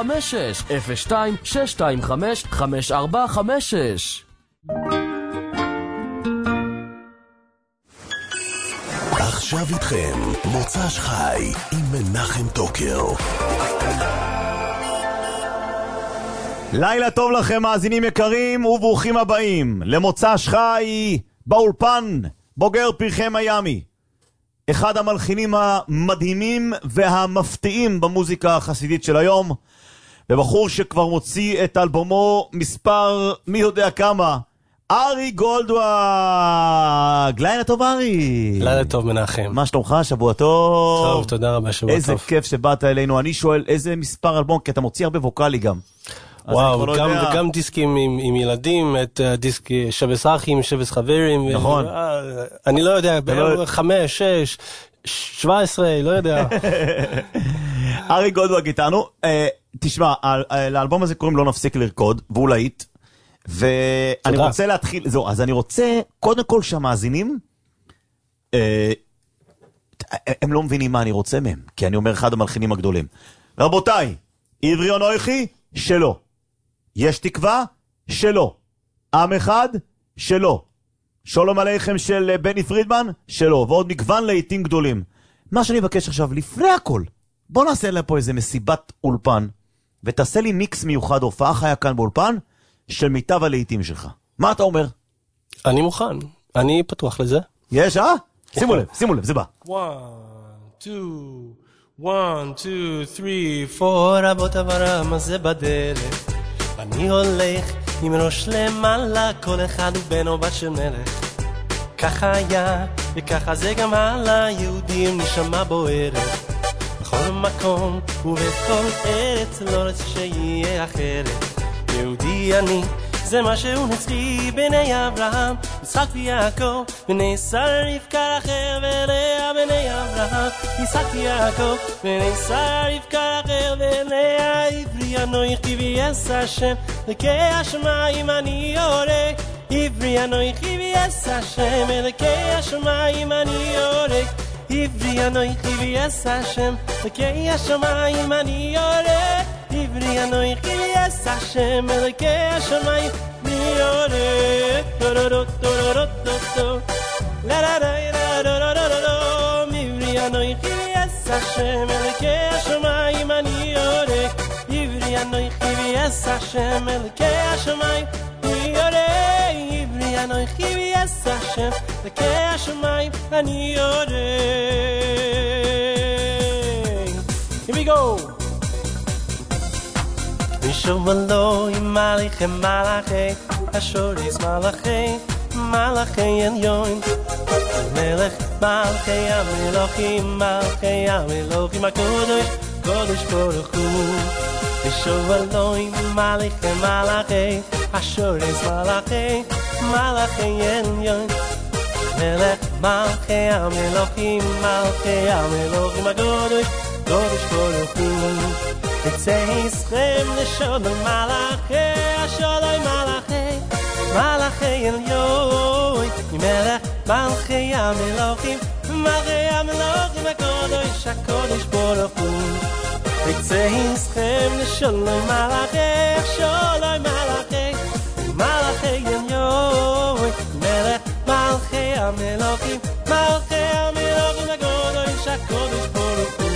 02-625-5456. עכשיו איתכם מוצ"ש חי עם מנחם טוקר. לילה טוב לכם מאזינים יקרים וברוכים הבאים למוצ"ש חי באולפן בוגר פרחי מיאמי, אחד המלחינים המדהימים והמפתיעים במוזיקה החסידית של היום, ובחור שכבר מוציא את אלבומו מספר מי יודע כמה, ארי גולדוואג. לילה טוב ארי. לילה טוב מנחם. מה שלומך? שבוע טוב. טוב, תודה רבה, שבוע איזה טוב. איזה כיף שבאת אלינו. אני שואל איזה מספר אלבום, כי אתה מוציא הרבה ווקלי גם. וואו, גם דיסקים עם ילדים, את דיסק שבס אחים, שבס חברים. נכון. אני לא יודע, 5, 6, 17, לא יודע. ארי גולדוואג איתנו. תשמע, לאלבום הזה קוראים לא נפסיק לרקוד, והוא להיט. ואני רוצה להתחיל, זהו, אז אני רוצה, קודם כל שהמאזינים, הם לא מבינים מה אני רוצה מהם, כי אני אומר אחד המלחינים הגדולים. רבותיי, עברי אנוכי, שלא. יש תקווה? שלא. עם אחד? שלא. שלום עליכם של בני פרידמן? שלא. ועוד מגוון להיטים גדולים. מה שאני מבקש עכשיו, לפני הכל, בוא נעשה לה פה איזה מסיבת אולפן, ותעשה לי מיקס מיוחד, הופעה חיה כאן באולפן, של מיטב הלהיטים שלך. מה אתה אומר? אני מוכן. אני פתוח לזה. יש, שימו לב, זה בא. 1, 2, 1, 2, 3, 4, רבות עברם הזה בדרך. אני הולך עם ראש למעלה, כל אחד הוא בן או בת של מלך. ככה היה, וככה זה גם הלאה, יהודים נשמה בוערת. בכל מקום ובכל ארץ, לא רוצה שיהיה אחרת. יהודי אני, זה מה שהוא נצחי, בני אברהם, יצחק ויעקב, בני שרה רבקה רחל ולאה, בני אברהם, יצחק ויעקב, בני שרה רבקה רחל ולאה, עברי אנוכי ויעש השם, אלוקי השמיים אני יורק, עברי אנוכי ויעש השם, אלוקי השמיים אני יורק, עברי אנוכי ויעש השם, אלוקי השמיים אני יורק, עברי אנוכי ויעש השם, אלוקי השמיים אני יורק, טורורט טורורט טורורט, לה לה לה לה לה לה לה, עברי אנוכי ויעש השם, אלוקי השמיים אני יורק, עברי אנוכי ויעש השם, אלוקי השמיים אני יורק, עברי אנוכי ויעש השם, אלוקי השמיים אני יורק. Here we go. משוב אלוהים מלכי מלכי, השורש מלכי עליון, מלך מלכי המלוכים, מלכי המלוכים הקודש, קודש ברוך הוא. משוב אלוהים מלכי מלכי, השורש מלכי עליון, מלך מלכי המלוכים, מלכי המלוכים הקודש, קודש ברוך הוא. יצא ישכם לשלום מלאכי, השלום מלאכי, מלאכי עליון, מלך מלכי המלוכים, מלכי המלוכים, הקודש ברוך הוא. יצא יזכם לשלום מלאכי, שלום מלאכי, מלאכי ימיוי, מלך מלכי המלוכים, מלכי המלוכים, הקודש ברוך הוא.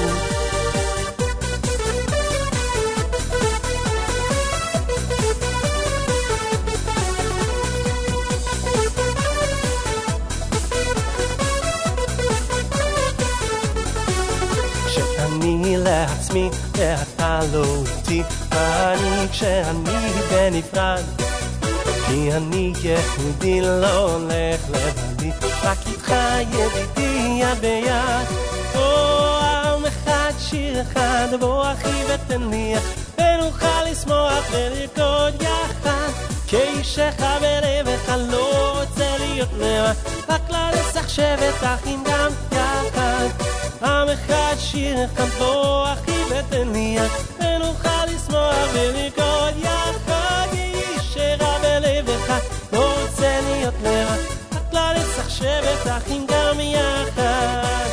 כשאני לעצמי ואתה לא איתי, אני כשאני בנפרד, כי אני יהודי לא הולך לבדי, רק איתך ידידי יד ביד. עם אחד שיר אחד, בוא אחי ותן לי, ונוכל לשמוח ולרקוד יחד, כאיש אחד בלבך לא רוצה להיות לבד, רק לנצח שבט אחים גם יחד. עם אחד שיר אחד, בוא אחי ותן לי, ונוכל לשמוח ולרקוד יחד, כאיש אחד בלבך לא רוצה להיות לבד, רק לנצח שבט אחים גם יחד.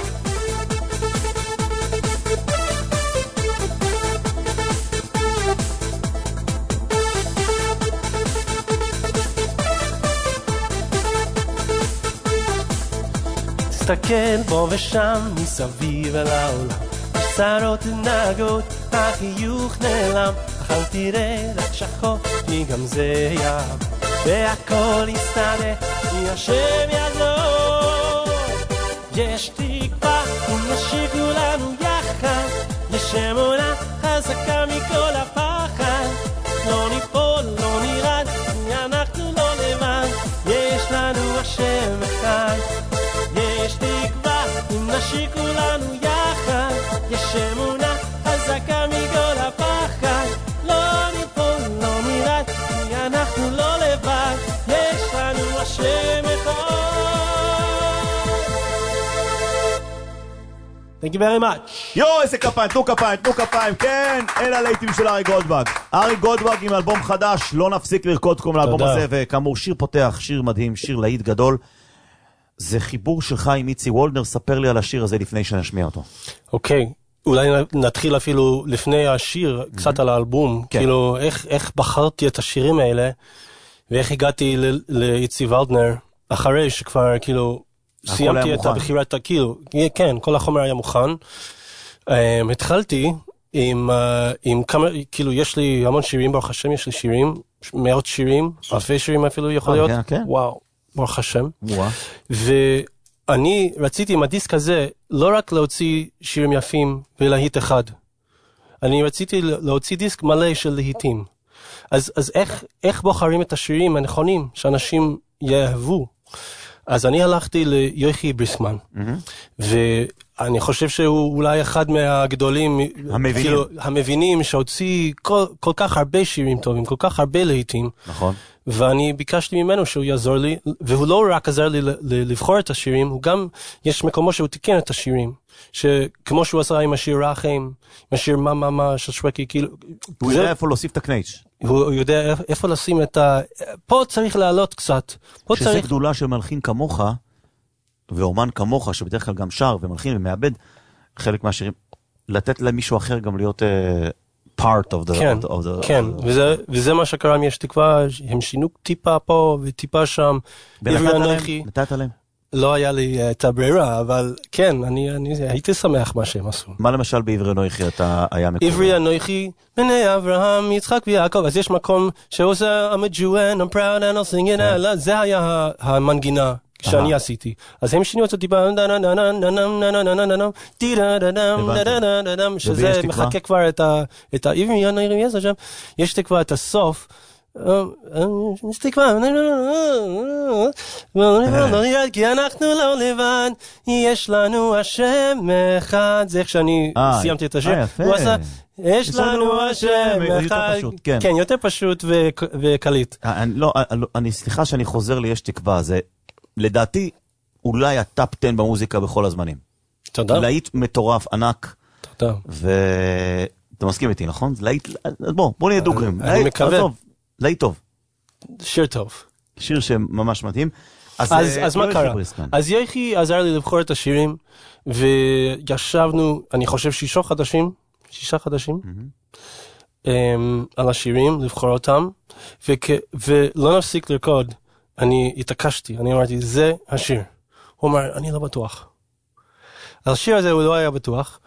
תסתכל בו ושם מסביב אל העולם, שרות נגות, החיוך נעלם, אך אל תראה רק שחור, כי גם זה יעב, והכל יסתדר, כי השם יעזור. יש תקווה, אם נשאיר כולנו יחד, יש אמונה חזקה מכל הפחד, לא ניפול, לא נרד, כי אנחנו לא לבד, יש לנו השם אחד. יש תקווה, אם נשאיר כולנו יחד, יש אמונה חזקה מכל הפחד, לא ניפול, לא נרד, כי אנחנו לא לבד, יש לנו השם אחד. Thank you very much. יו, איזה כפיים, תנו כפיים, תנו כפיים, כן, אלה הלהיטים של ארי גולדברג. ארי גולדברג עם אלבום חדש, לא נפסיק לרקוד כמו לאלבום הזה, וכאמור שיר פותח, שיר מדהים, שיר להיט גדול. זה חיבור שלך עם איצי וולדנר, ספר לי על השיר הזה לפני שנשמיע אותו. אוקיי, אולי נתחיל אפילו לפני השיר, קצת על האלבום, כאילו איך בחרתי את השירים האלה, ואיך הגעתי לאיצי וולדנר, אחרי שכבר כאילו סיימתי את הבחירת, כאילו, כן, כל החומר היה מוכן. התחלתי עם כמה, כאילו יש לי המון שירים, ברוך השם, יש לי שירים, מאות שירים, אלפי שירים אפילו יכול להיות, וואו. ברוך השם. ואני רציתי עם הדיסק הזה לא רק להוציא שירים יפים ולהיט אחד. אני רציתי להוציא דיסק מלא של להיטים. אז איך בוחרים את השירים הנכונים שאנשים יאהבו? אז אני הלכתי ליוחי בריסקמן. ואני חושב שהוא אולי אחד מהגדולים, המבינים שהוציא כל כך הרבה שירים טובים, כל כך הרבה להיטים. נכון. ואני ביקשתי ממנו שהוא יעזור לי, והוא לא רק עזר לי לבחור את השירים, הוא גם, יש מקומו שהוא תיקן את השירים, שכמו שהוא עשה עם השיר רחם, עם השיר מה של שווקי, כאילו... הוא יודע איפה להוסיף את הקנייץ'. הוא יודע איפה לשים את ה... פה צריך לעלות קצת. שזה גדולה של מלחין כמוך, ואומן כמוך, שבדרך כלל גם שר ומלחין ומאבד חלק מהשירים, לתת למישהו אחר גם להיות... part of the... כן, וזה מה שקרה, יש תקווה, הם שינו טיפה פה וטיפה שם. נתת להם? לא היה לי את הברירה, אבל כן, אני הייתי שמח מה שהם עשו. מה למשל בעברי אנוכי אתה היה מקובל? עברי אנוכי, בני אברהם, יצחק ויעקב, אז יש מקום שעושה, I'm a Jew and I'm proud and I'll sing it, זה היה המנגינה. שאני עשיתי. אז הם שינו את זה טיפה, שזה מחכה כבר את העברי הנעירים, יש תקווה את הסוף, יש תקווה, כי אנחנו לא לבד, יש לנו השם אחד, זה איך שאני סיימתי את השם, הוא עשה, יש לנו השם אחד, כן, יותר פשוט וקליט. אני סליחה שאני חוזר לי יש תקווה, זה לדעתי, אולי הטאפ 10 במוזיקה בכל הזמנים. תודה. להיט מטורף, ענק. תודה. ואתה מסכים איתי, נכון? להיט, בוא נהיה דוגרים. אני מקווה. להיט טוב. שיר טוב. שיר שממש מדהים. אז מה קרה? אז יחי עזר לי לבחור את השירים, וישבנו, אני חושב 6 חודשים, על השירים, לבחור אותם, ולא נפסיק לרקוד. אני התעקשתי, אני אמרתי, זה השיר. הוא אמר, אני לא בטוח. השיר הזה הוא לא היה בטוח,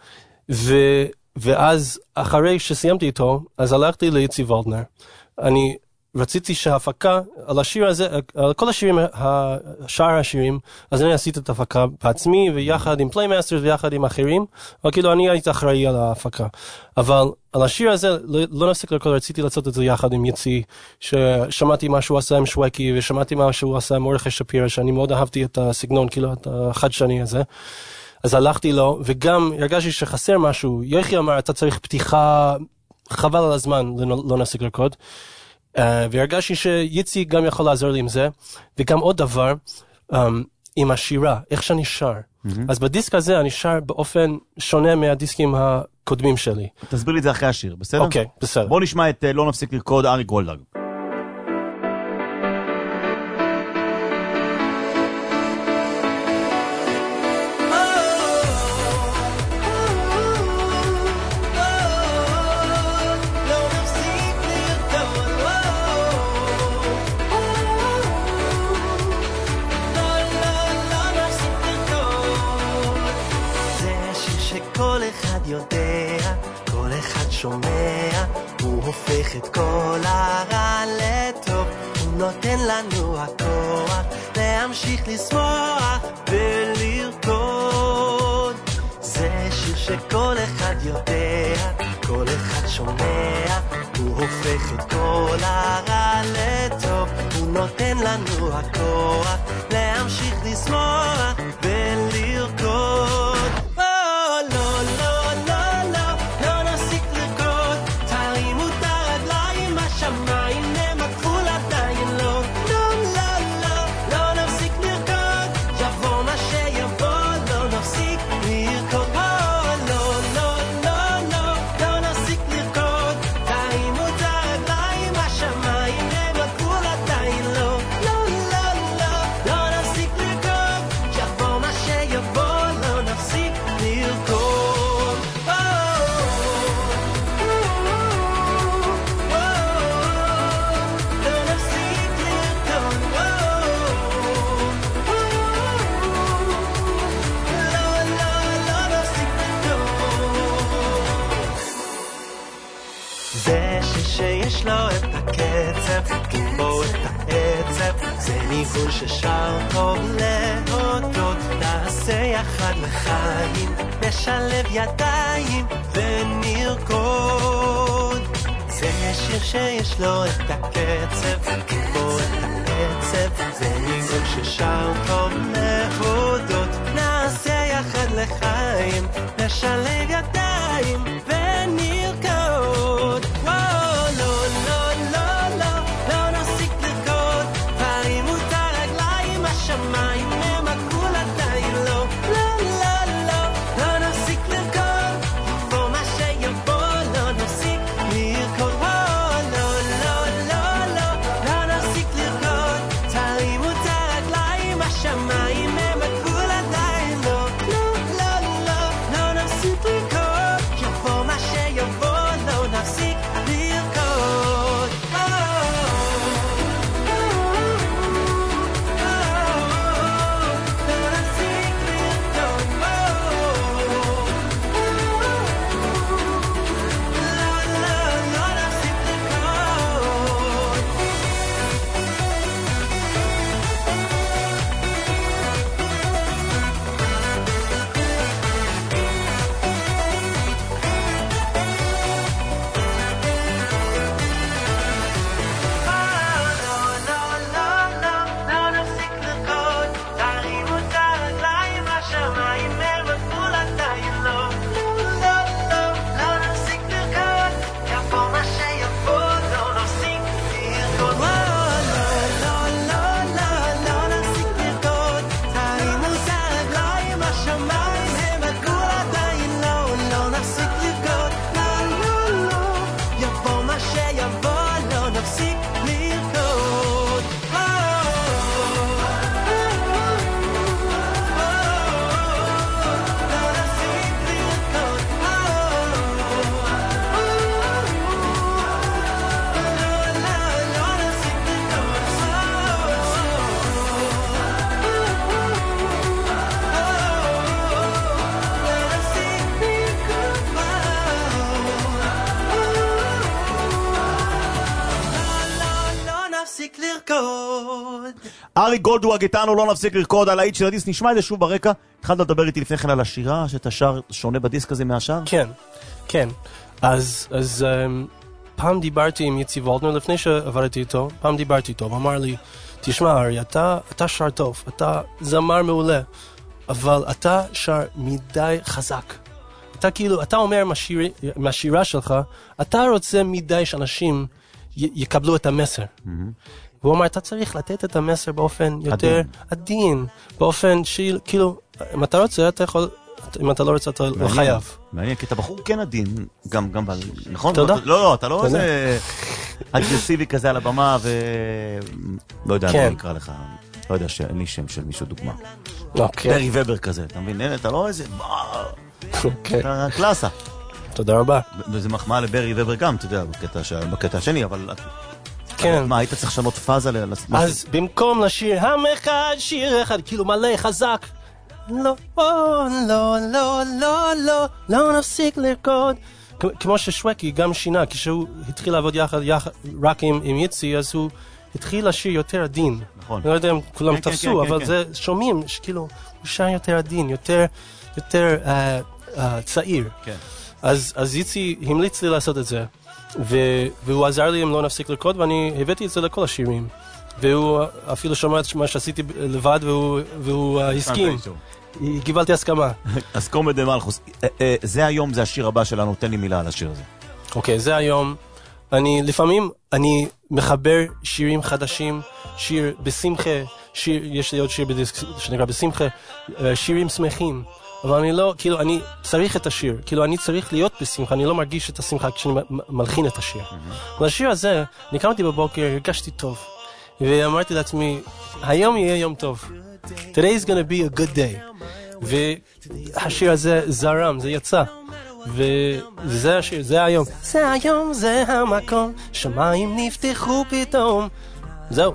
ואז אחרי שסיימתי איתו, אז הלכתי ליצי וולדנר. אני רציתי שההפקה, על השיר הזה, על כל השירים, שאר השירים, אז אני עשיתי את ההפקה בעצמי, ויחד עם פליימאסטרס ויחד עם אחרים, אבל כאילו אני הייתי אחראי על ההפקה. אבל על השיר הזה, לא נפסיק לרקוד, רציתי לעשות את זה יחד עם יצי, ששמעתי מה שהוא עשה עם שווקי, ושמעתי מה שהוא עשה עם מרדכי שפירא, שאני מאוד אהבתי את הסגנון, כאילו, את החדשני הזה. אז הלכתי לו, וגם הרגשתי שחסר משהו. יחי אמר, אתה צריך פתיחה, חבל על הזמן, לא נפסיק לרקוד. והרגשתי שיצי גם יכול לעזור לי עם זה, וגם עוד דבר, עם השירה, איך שאני שר. אז בדיסק הזה אני שר באופן שונה מהדיסקים הקודמים שלי. תסביר לי את זה אחרי השיר, בסדר? אוקיי, בסדר. בוא נשמע את לא נפסיק לרקוד, אריק גולדהר. שומע, הוא הופך את כל הרע לטוב, הוא נותן לנו הכוח להמשיך לשמוח ולרקוד. זה שיר שכל אחד יודע, כל אחד שומע, הוא הופך את כל הרע לטוב, הוא נותן לנו הכוח להמשיך לשמוח ולרקוד. שיש לו את הקצב, כמו את העצב, זה ניגון ששר טוב להודות. נעשה יחד לחיים, נשלב ידיים ונרקוד. זה שיר שיש לו את הקצב, כמו את העצב, זה ניגון ששר טוב להודות. נעשה יחד לחיים, נשלב ידיים ונרקוד. אריק גולדוואג איתנו, לא נפסיק לרקוד על האיט של הדיסק. נשמע את זה שוב ברקע. התחלת לדבר איתי לפני כן על השירה, שאתה שר שונה בדיסק הזה מהשאר? כן. אז פעם דיברתי עם יצי וולדנר, לפני שעברתי איתו, פעם דיברתי איתו, ואמר לי, תשמע ארי, אתה שר טוב, אתה זמר מעולה, אבל אתה שר מדי חזק. אתה אומר מהשירה שלך, אתה רוצה מדי שאנשים יקבלו את המסר. והוא אומר, אתה צריך לתת את המסר באופן יותר עדין, באופן כאילו, אם אתה רוצה, אתה יכול, אם אתה לא רוצה, אתה לא חייב. מעניין, כי אתה בחור כן עדין, גם, נכון? תודה. לא, אתה לא איזה אגרסיבי כזה על הבמה, לא יודע, אני אקרא לך, לא יודע שאין לי שם של מישהו דוגמה. ברי ובר כזה, אתה מבין? אתה לא איזה, אתה קלאסה. תודה רבה. וזה מחמאה לברי ובר גם, אתה יודע, בקטע השני, אבל... כן. מה, היית צריך לשנות פאזה? אז במקום לשיר עם אחד, שיר אחד, כאילו מלא חזק. לא, לא נפסיק לרקוד. כמו ששווקי גם שינה, כשהוא התחיל לעבוד יחד רק עם יצי, אז הוא התחיל לשיר יותר עדין. נכון. אני לא יודע אם כולם תפסו, אבל זה שומעים שכאילו הוא שר יותר עדין, יותר צעיר. אז יצי המליץ לי לעשות את זה. והוא עזר לי אם לא נפסיק לרקוד, ואני הבאתי את זה לכל השירים. והוא אפילו שמע את מה שעשיתי לבד, והוא הסכים. קיבלתי הסכמה. אז קומד דמלכוס. זה היום, זה השיר הבא שלנו, תן לי מילה על השיר הזה. אוקיי, זה היום. לפעמים אני מחבר שירים חדשים, שיר בשמחה, יש לי עוד שיר בדיסק שנקרא בשמחה, שירים שמחים. אבל אני לא, כאילו, אני צריך את השיר. כאילו, אני צריך להיות בשמחה, אני לא מרגיש את השמחה כשאני מלחין את השיר. והשיר הזה, אני קמתי בבוקר, הרגשתי טוב. ואמרתי לעצמי, היום יהיה יום טוב. Today is gonna be a good day. והשיר הזה זרם, זה יצא. וזה השיר, זה היום. זה היום, זה המקום, שמיים נפתחו פתאום. זהו.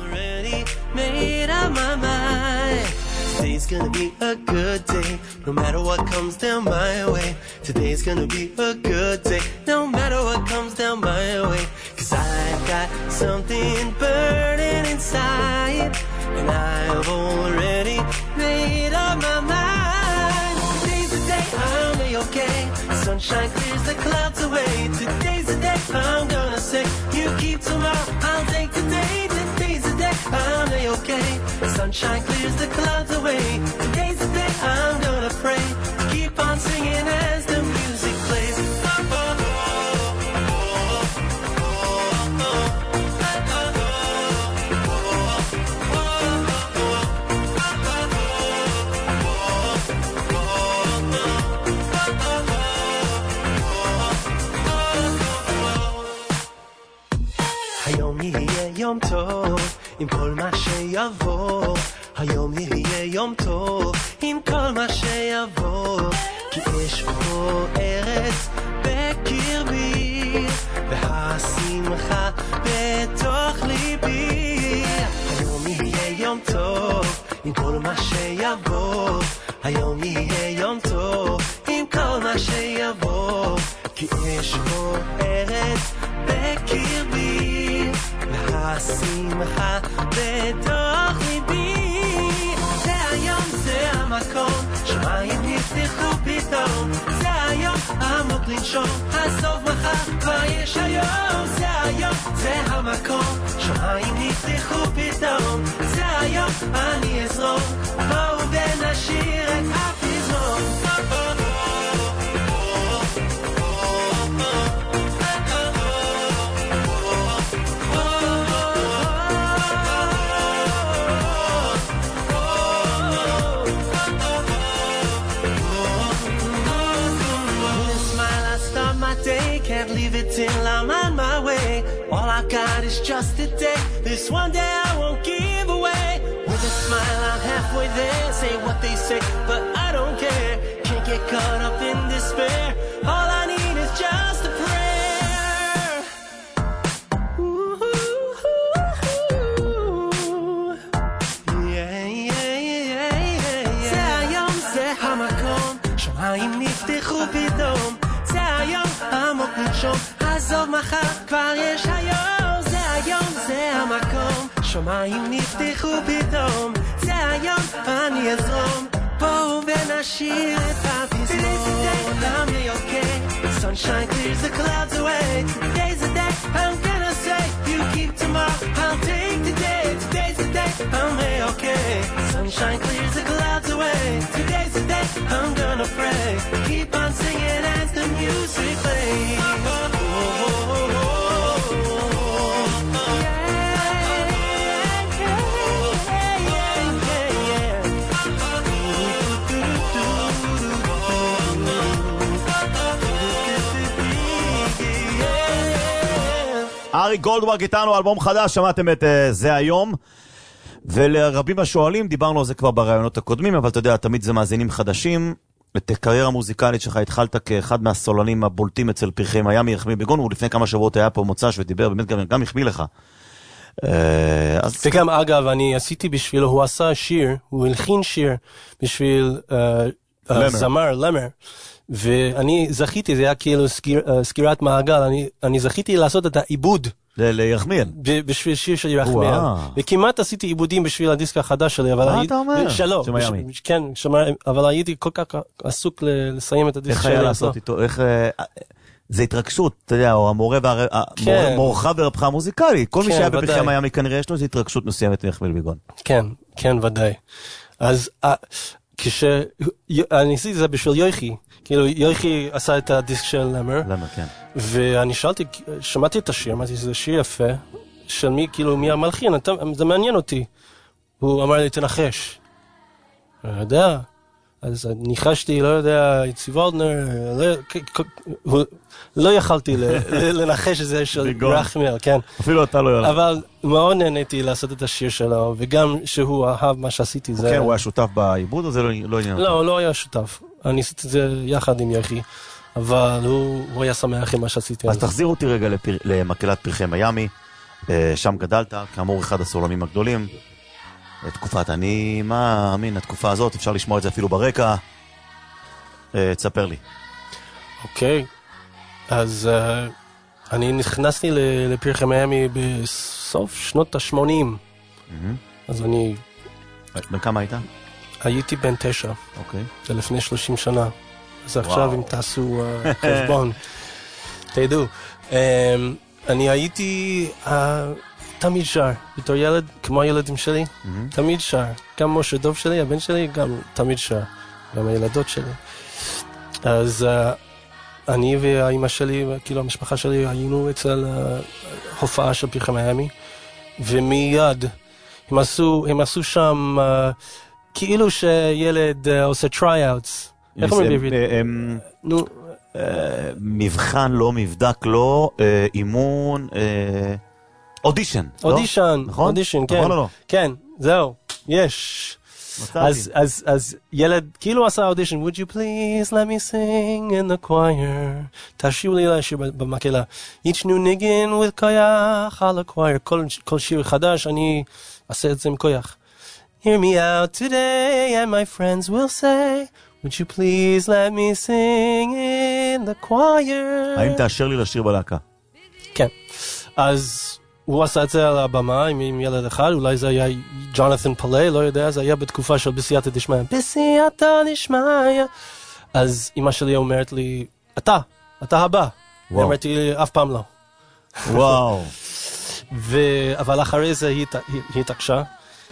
Today's gonna be a good day, no matter what comes down my way. Today's gonna be a good day, no matter what comes down my way. 'Cause I've got something burning inside, and I've already made up my mind. Today's the day I'll be okay, sunshine clears the clouds away. Today's the day I'm gonna say, you keep tomorrow, I'll take today. Today's the day I'll be okay, sunshine clears the clouds away. Today's the day I'm gonna pray, keep on singing as the music plays. היום יהיה יום טוב עם כל מה שיבוא, היום יהיה יום טוב עם כל מה שיבוא, כי יש פה ארץ בקרבי והשמחה בתוך ליבי. היום יהיה יום טוב עם כל מה שיבוא, היום יהיה יום טוב עם כל מה שיבוא, כי יש פה ארץ בקרבי והשמחה בתוך ליבי. זה היום, זה המקום, שמיים נפתחו פתאום. זה היום, עמוק לנשום, הסוף מחר כבר יש היום. זה היום, זה המקום, שמיים נפתחו פתאום. זה היום, אני אזרום, בואו ונשיר את הפזמון. Can't leave it till I'm on my way. All I've got is just today. This one day I won't give away. With a smile I'm halfway there. Say what they say, but I don't care. Can't get caught up in despair. All I need is just a prayer. Ooh, yeah, yeah, yeah, yeah. זה היום, זה המקום, שמיים נפתחו פתאום. זה היום, עמוק לנשום, עזוב מחר, כבר יש היום. זה היום, זה המקום, שמיים נפתחו פתאום, זה היום אני אזרום, בואו ונשאיר את הפזמון. I'm okay, sunshine clears the clouds away. Today's the day, I'm gonna say, you keep tomorrow, I'll take today. Today's the day, I'm okay, sunshine clears the clouds away. Today's the day, I'm gonna pray, keep on singing as the music plays. אריק גולדברג איתנו, אלבום חדש, שמעתם את זה היום, ולרבים השואלים, דיברנו על זה כבר ברעיונות הקודמים, אבל אתה יודע, תמיד זה מאזינים חדשים. את הקריירה המוזיקלית שלך התחלת כאחד מהסולנים הבולטים אצל פרחי מיאמי, יחמיא בגון, הוא לפני כמה שבועות היה פה מוצ"ש ודיבר, באמת גם יחמיא לך. וגם אגב, אני עשיתי בשבילו, הוא עשה שיר, הוא הלחין שיר בשביל זמר, למר. ואני זכיתי, זה היה כאילו סגירת מעגל, אני זכיתי לעשות את העיבוד. ליחמיאל. בשביל שיר של יחמיאל. וכמעט עשיתי עיבודים בשביל הדיסק החדש שלי, אבל... מה אתה אומר? שלא. כן, אבל הייתי כל כך עסוק לסיים את הדיסק איך שלי. היה לעשות איתו? איך... זה התרגשות, אתה יודע, או מורך ורבך המוזיקלי. כל מי שהיה בפרחי מיאמי כנראה יש לו איזו התרגשות מסוימת מיחמיאל ביגון. כן, כן, ודאי. אז אני עשיתי זה בשביל יויכי. כאילו, יויכי עשה את הדיסק של למר. למר, כן. ואני שאלתי, שמעתי את השיר, אמרתי, זה שיר יפה, של מי, כאילו, מי המלחין, זה מעניין אותי. הוא אמר לי, תנחש. אני יודע. אז ניחשתי, לא יודע, יצי וולדנר, לא יכלתי לנחש את זה של יחמיאל, כן. אפילו אתה לא יודע. אבל מאוד נהניתי לעשות את השיר שלו, וגם שהוא אהב מה שעשיתי. כן, הוא היה שותף בעיבוד, או זה לא עניין אותו? לא, הוא לא היה שותף. אני עשיתי את זה יחד עם יחי, אבל הוא היה שמח עם מה שעשיתי. אז תחזיר אותי רגע למקהלת פרחי מיאמי, שם גדלת, כאמור אחד הסולנים הגדולים. תקופת, אני מאמין, התקופה הזאת, אפשר לשמוע את זה אפילו ברקע. תספר לי. אוקיי, אז אני נכנסתי לפרחי מיאמי בסוף שנות ה-80. אז אני... בן כמה היית? הייתי בן 9. אוקיי. זה לפני 30 שנה. אז עכשיו אם תעשו חשבון, תדעו. אני הייתי... תמיד שר, בתור ילד, כמו הילדים שלי, תמיד שר. גם משה דוב שלי, הבן שלי, גם תמיד שר. גם הילדות שלי. אז אני והאמא שלי, כאילו המשפחה שלי, היינו אצל הופעה של פרחי מיאמי, ומיד הם עשו שם כאילו שילד עושה tryouts. איך אומרים בעברית? מבחן לא, מבדק לא, אימון... אודישן. אודישן, אודישן, כן. נכון או לא? כן, זהו, יש. אז ילד כאילו עשה אודישן, would you please let me sing in the choir. תרשיו לי לשיר במקהלה. each new niggin with כוח על choir. כל שיר חדש אני אעשה את זה עם כוח. hear me out today and my friends will say, would you please let me sing in the choir. האם תאשר לי לשיר בלהקה? כן. אז... הוא עשה את זה על הבמה עם ילד אחד, אולי זה היה ג'ונתן פלה, לא יודע, זה היה בתקופה של בסייעתא דשמיא. בסייעתא דשמיא. אז אמא שלי אומרת לי, אתה הבא. אמרתי לי, אף פעם לא. וואו. אבל אחרי זה היא התעקשה,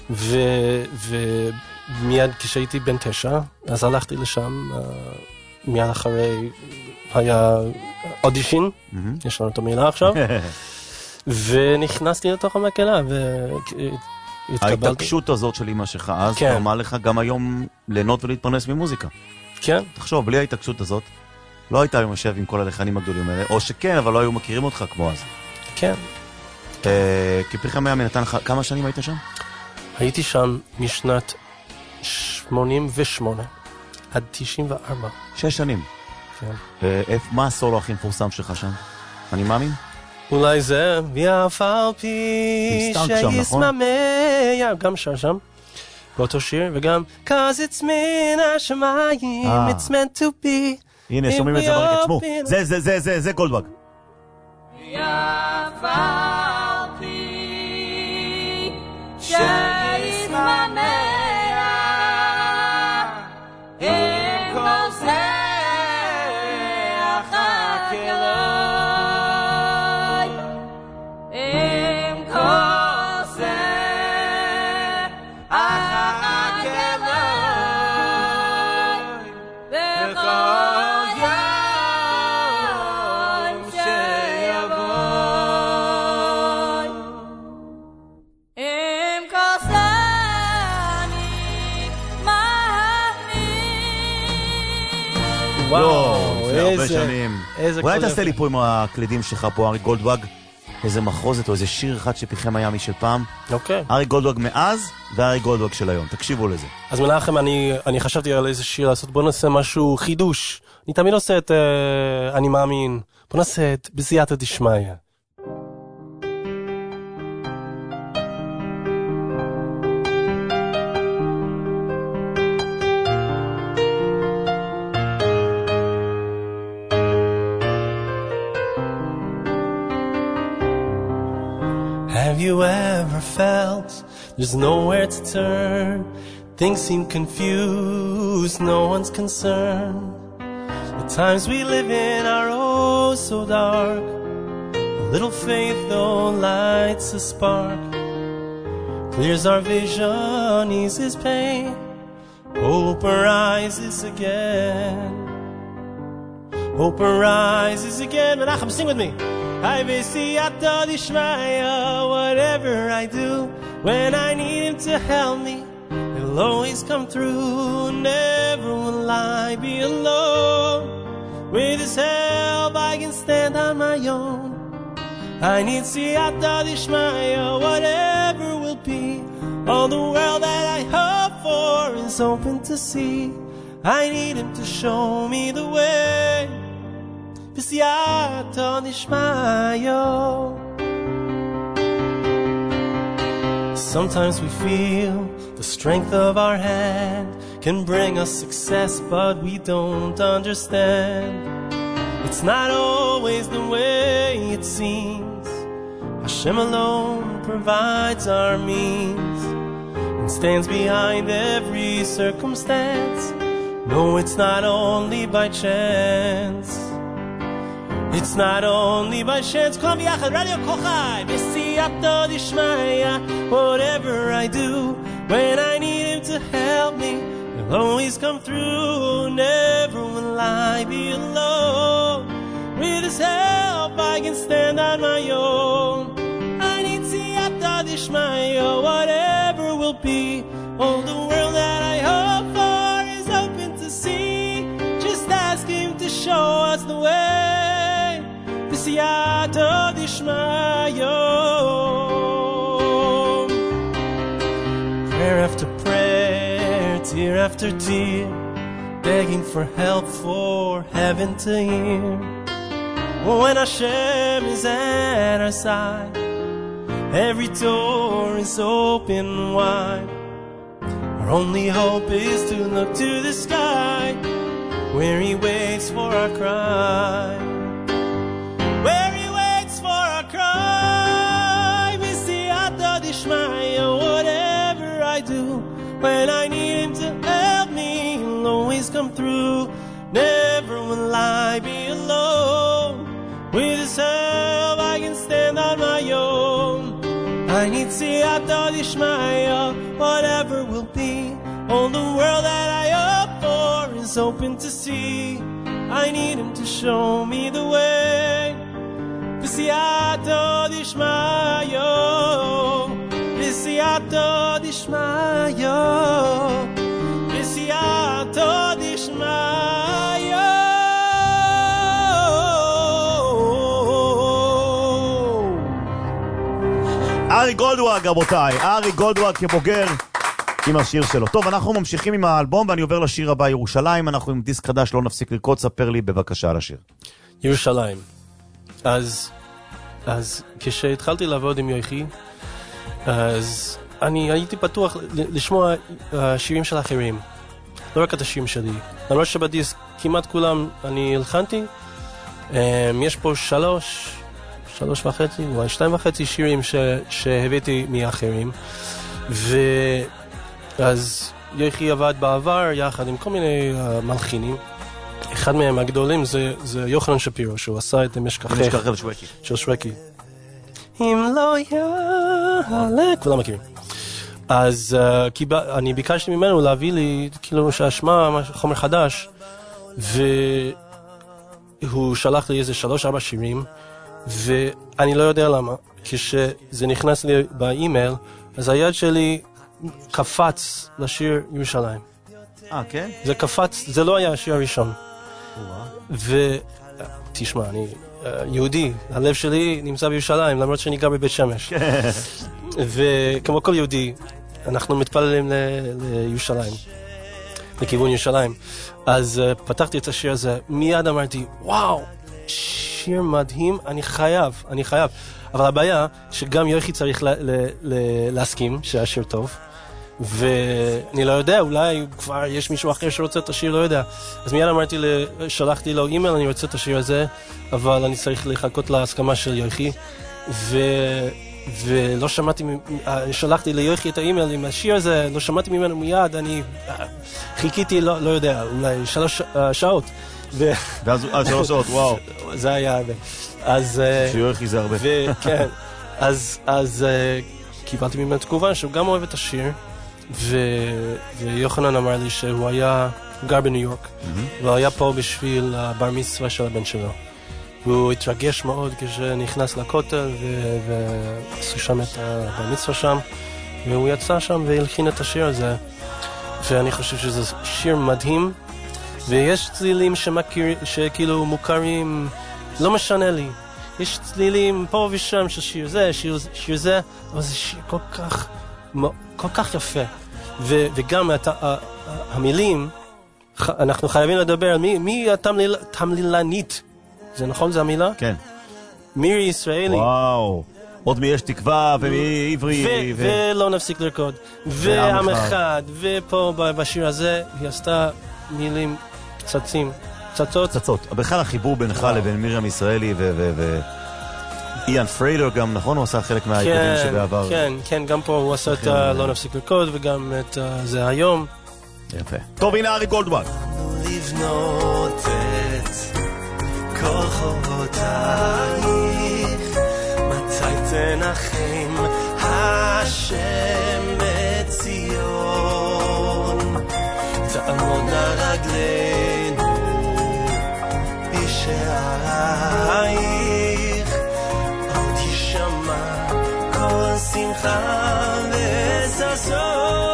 ומיד כשהייתי בן 9, אז הלכתי לשם, מיד אחרי היה אודישן, יש לנו את המילה עכשיו. ונכנסתי לתוך המקהלה, והתקבלתי. ההתעקשות הזאת של אמא שלך אז, גרמה לך גם היום ליהנות ולהתפרנס ממוזיקה. כן. תחשוב, בלי ההתעקשות הזאת, לא היית היום יושב עם כל הלחנים הגדולים האלה, או שכן, אבל לא היו מכירים אותך כמו אז. כן. כי פרחי מיאמי נתן לך, כמה שנים היית שם? הייתי שם משנת 88 עד 94. 6 שנים. כן. מה הסולו הכי מפורסם שלך שם? אני מאמין? אולי זה, ואף על פי שישממה, גם שר שם, באותו שיר, וגם Cause it's מן השמיים, it's meant to be. הנה, שומעים את זה ברקע, תשמעו, זה גולדברג. ואף על פי שיזמניה עם כל זה אחר אלוהי עם כל זה אחר אלוהי בכל יום שיבוא עם כל זה אני מאמין. וואו, זה הרבה איזה- שנים. איזה אולי קול תעשה לי פה עם הקלידים שלך פה, אריק גולדוואג, איזה מחוזת או איזה שיר אחד שפיכם היה משל פעם. אוקיי. אריק גולדוואג מאז ואריק גולדוואג של היום. תקשיבו לזה. אז מנחם, אני חשבתי על איזה שיר לעשות, בוא נעשה משהו חידוש. אני תמיד עושה את אני מאמין. בוא נעשה את בסייעתא דשמיא. Have you ever felt there's nowhere to turn? Things seem confused, no one's concerned. The times we live in are oh so dark. A little faith though lights a spark, clears our vision, eases pain. Hope arises again. Hope arises again. Menachem, sing with me. I besiyata dishmaya, whatever I do, when I need him to help me, he'll always come through. Never will I be alone. With his help I can stand on my own. I need siyata dishmaya, whatever will be. All the world that I hope for is open to see. I need him to show me the way. B'siyata dishmaya. Sometimes we feel the strength of our hand can bring us success, but we don't understand. It's not always the way it seems. Hashem alone provides our means and stands behind every circumstance. No, it's not only by chance. It's not only by chance. Come biachad, Radio Kol Chai. B'siyata dishmaya, whatever I do, when I need him to help me, he'll always come through. Never will I be alone. With his help I can stand on my own. I need siyata dishmaya, whatever will be. All the world that I hope for is open to see. Just ask him to show us the way. B'siyata dishmaya. Prayer after prayer, tear after tear, begging for help for heaven to hear. When Hashem is at our side, every door is open wide. Our only hope is to look to the sky, where he waits for our cry. Where he waits for our cry. B'siyata dishmaya, whatever I do, when I need him to help me, he'll always come through. Never will I be alone. With his help I can stand on my own. I need siyata dishmaya, whatever will be. All the world that I hope for is open to see. I need him to show me the way. B'siyata dishmaya, b'siyata dishmaya, b'siyata dishmaya. אריק גולדוואג, רבותיי, אריק גולדוואג כבוגר עם השיר שלו. טוב, אנחנו ממשיכים עם האלבום ואני עובר לשיר הבא, ירושלים. אנחנו עם דיסק חדש, לא נפסיק לרקוד. ספר לי בבקשה על השיר. ירושלים. אז כשהתחלתי לעבוד עם יוחי, אז אני הייתי פתוח לשמוע שירים של אחרים, לא רק את השירים שלי. למרות שבדיסק כמעט כולם אני הלחנתי, יש פה 3.5, אולי 2.5 שירים שהבאתי מאחרים. ואז יחי עבד בעבר יחד עם כל מיני מלחינים. אחד מהם הגדולים זה יוחנן שפירו, שהוא עשה את משכחך של שווקי. אם לא יעלה, כולם מכירים. אז אני ביקשתי ממנו להביא לי כאילו שהשמע חומר חדש, והוא שלח לי איזה 3-4 שירים, ואני לא יודע למה. כשזה נכנס לי באימייל, אז היד שלי קפץ לשיר ירושלים. כן? זה קפץ, זה לא היה השיר הראשון. ותשמע, אני יהודי, הלב שלי נמצא בירושלים, למרות שאני גר בבית שמש. וכמו כל יהודי, אנחנו מתפללים לירושלים, לכיוון ירושלים. אז פתחתי את השיר הזה, מיד אמרתי, וואו, שיר מדהים, אני חייב. אבל הבעיה שגם יוחי צריך להסכים שהשיר טוב, ואני לא יודע, אולי כבר יש מישהו אחר שרוצה את השיר, לא יודע. אז מיד אמרתי, שלחתי לו אימייל, אני רוצה את השיר הזה, אבל אני צריך לחכות להסכמה של יוחי, ולא שמעתי, שלחתי ליוחי את האימייל עם השיר הזה, לא שמעתי ממנו מיד, אני חיכיתי, לא יודע, אולי 3 שעות. ואז 3 שעות, וואו. זה היה הרבה. אז שיוחי זה הרבה. כן, אז קיבלתי ממנו תגובה שהוא גם אוהב את השיר, ויוחנן אמר לי שהוא היה גר בניו יורק, והוא היה פה בשביל הבר מצווה של הבן שלו. והוא התרגש מאוד כשנכנס לכותל, ועשו שם את הבר מצווה שם, והוא יצא שם והלחין את השיר הזה. ואני חושב שזה שיר מדהים, ויש צלילים שכאילו מוכרים, לא משנה לי. יש צלילים פה ושם של שיר זה, שיר זה, אבל זה שיר כל כך יפה. וגם המילים, אנחנו חייבים לדבר על מי התמלילנית. זה נכון, זה המילה? כן. מירי ישראלי. וואו. עוד מי יש תקווה ומי עברי. ולא נפסיק לרקוד. ועם אחד. ופה בשיר הזה היא עשתה מילים פצצות. בכלל החיבור בינך לבין מרים ישראלי איאן פריידר גם, נכון? הוא עשה חלק מהעיכובים שבעבר. כן, גם פה הוא עשה את לא נפסיק לרקוד וגם את זה היום. יפה. טוב, הנה אריק גולדמן. לבנות את כל חובותייך, מתי תנחם השם בציון, תעמוד לרגלינו בשערייך, עוד יישמע כל שמחה וששון.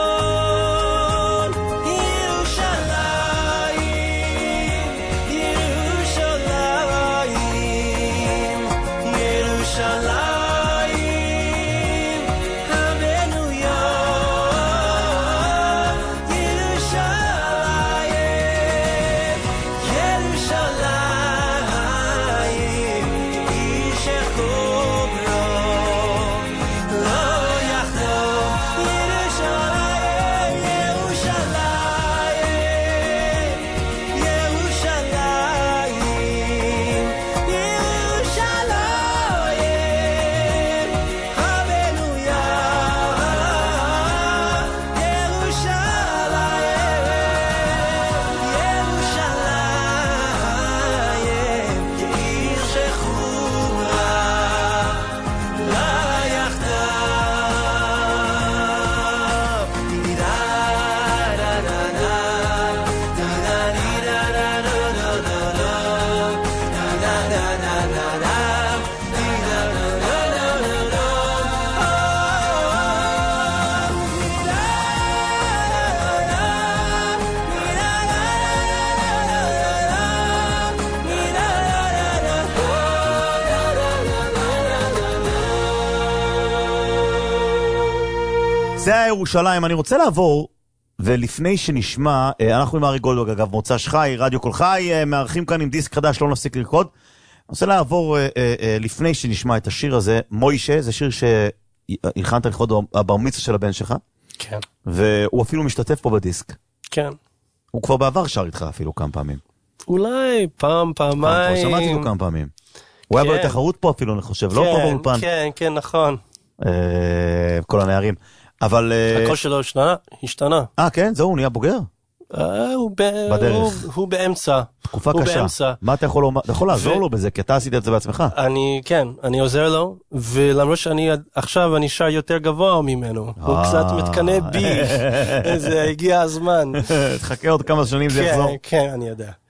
זה הירושלים. אני רוצה לעבור, ולפני שנשמע, אנחנו עם אריק גולדברג, אגב, מוצ"ש חי, רדיו כל חי, מארחים כאן עם דיסק חדש, לא נפסיק לרקוד. אני רוצה לעבור, לפני שנשמע את השיר הזה, מוישה, זה שיר שהלחנת לכבוד הבר מצווה של הבן שלך. כן. והוא אפילו משתתף פה בדיסק. כן. הוא כבר בעבר שר איתך אפילו כמה פעמים. אולי פעמיים. שמעתי אותו כמה פעמים. הוא היה בתחרות פה אפילו, אני חושב, לא פה באולפן. כן, נכון. כל הנערים. אבל... הקול שלו השתנה. כן? זהו, הוא נהיה בוגר? בדרך. הוא באמצע. תקופה קשה. מה אתה יכול לומר? אתה יכול לעזור לו בזה, כי אתה עשית את זה בעצמך. אני עוזר לו, ולמרות עכשיו אני שר יותר גבוה ממנו. הוא קצת מתקנה בי. זה הגיע הזמן. תחכה עוד כמה שנים זה יחזור. כן, אני יודע.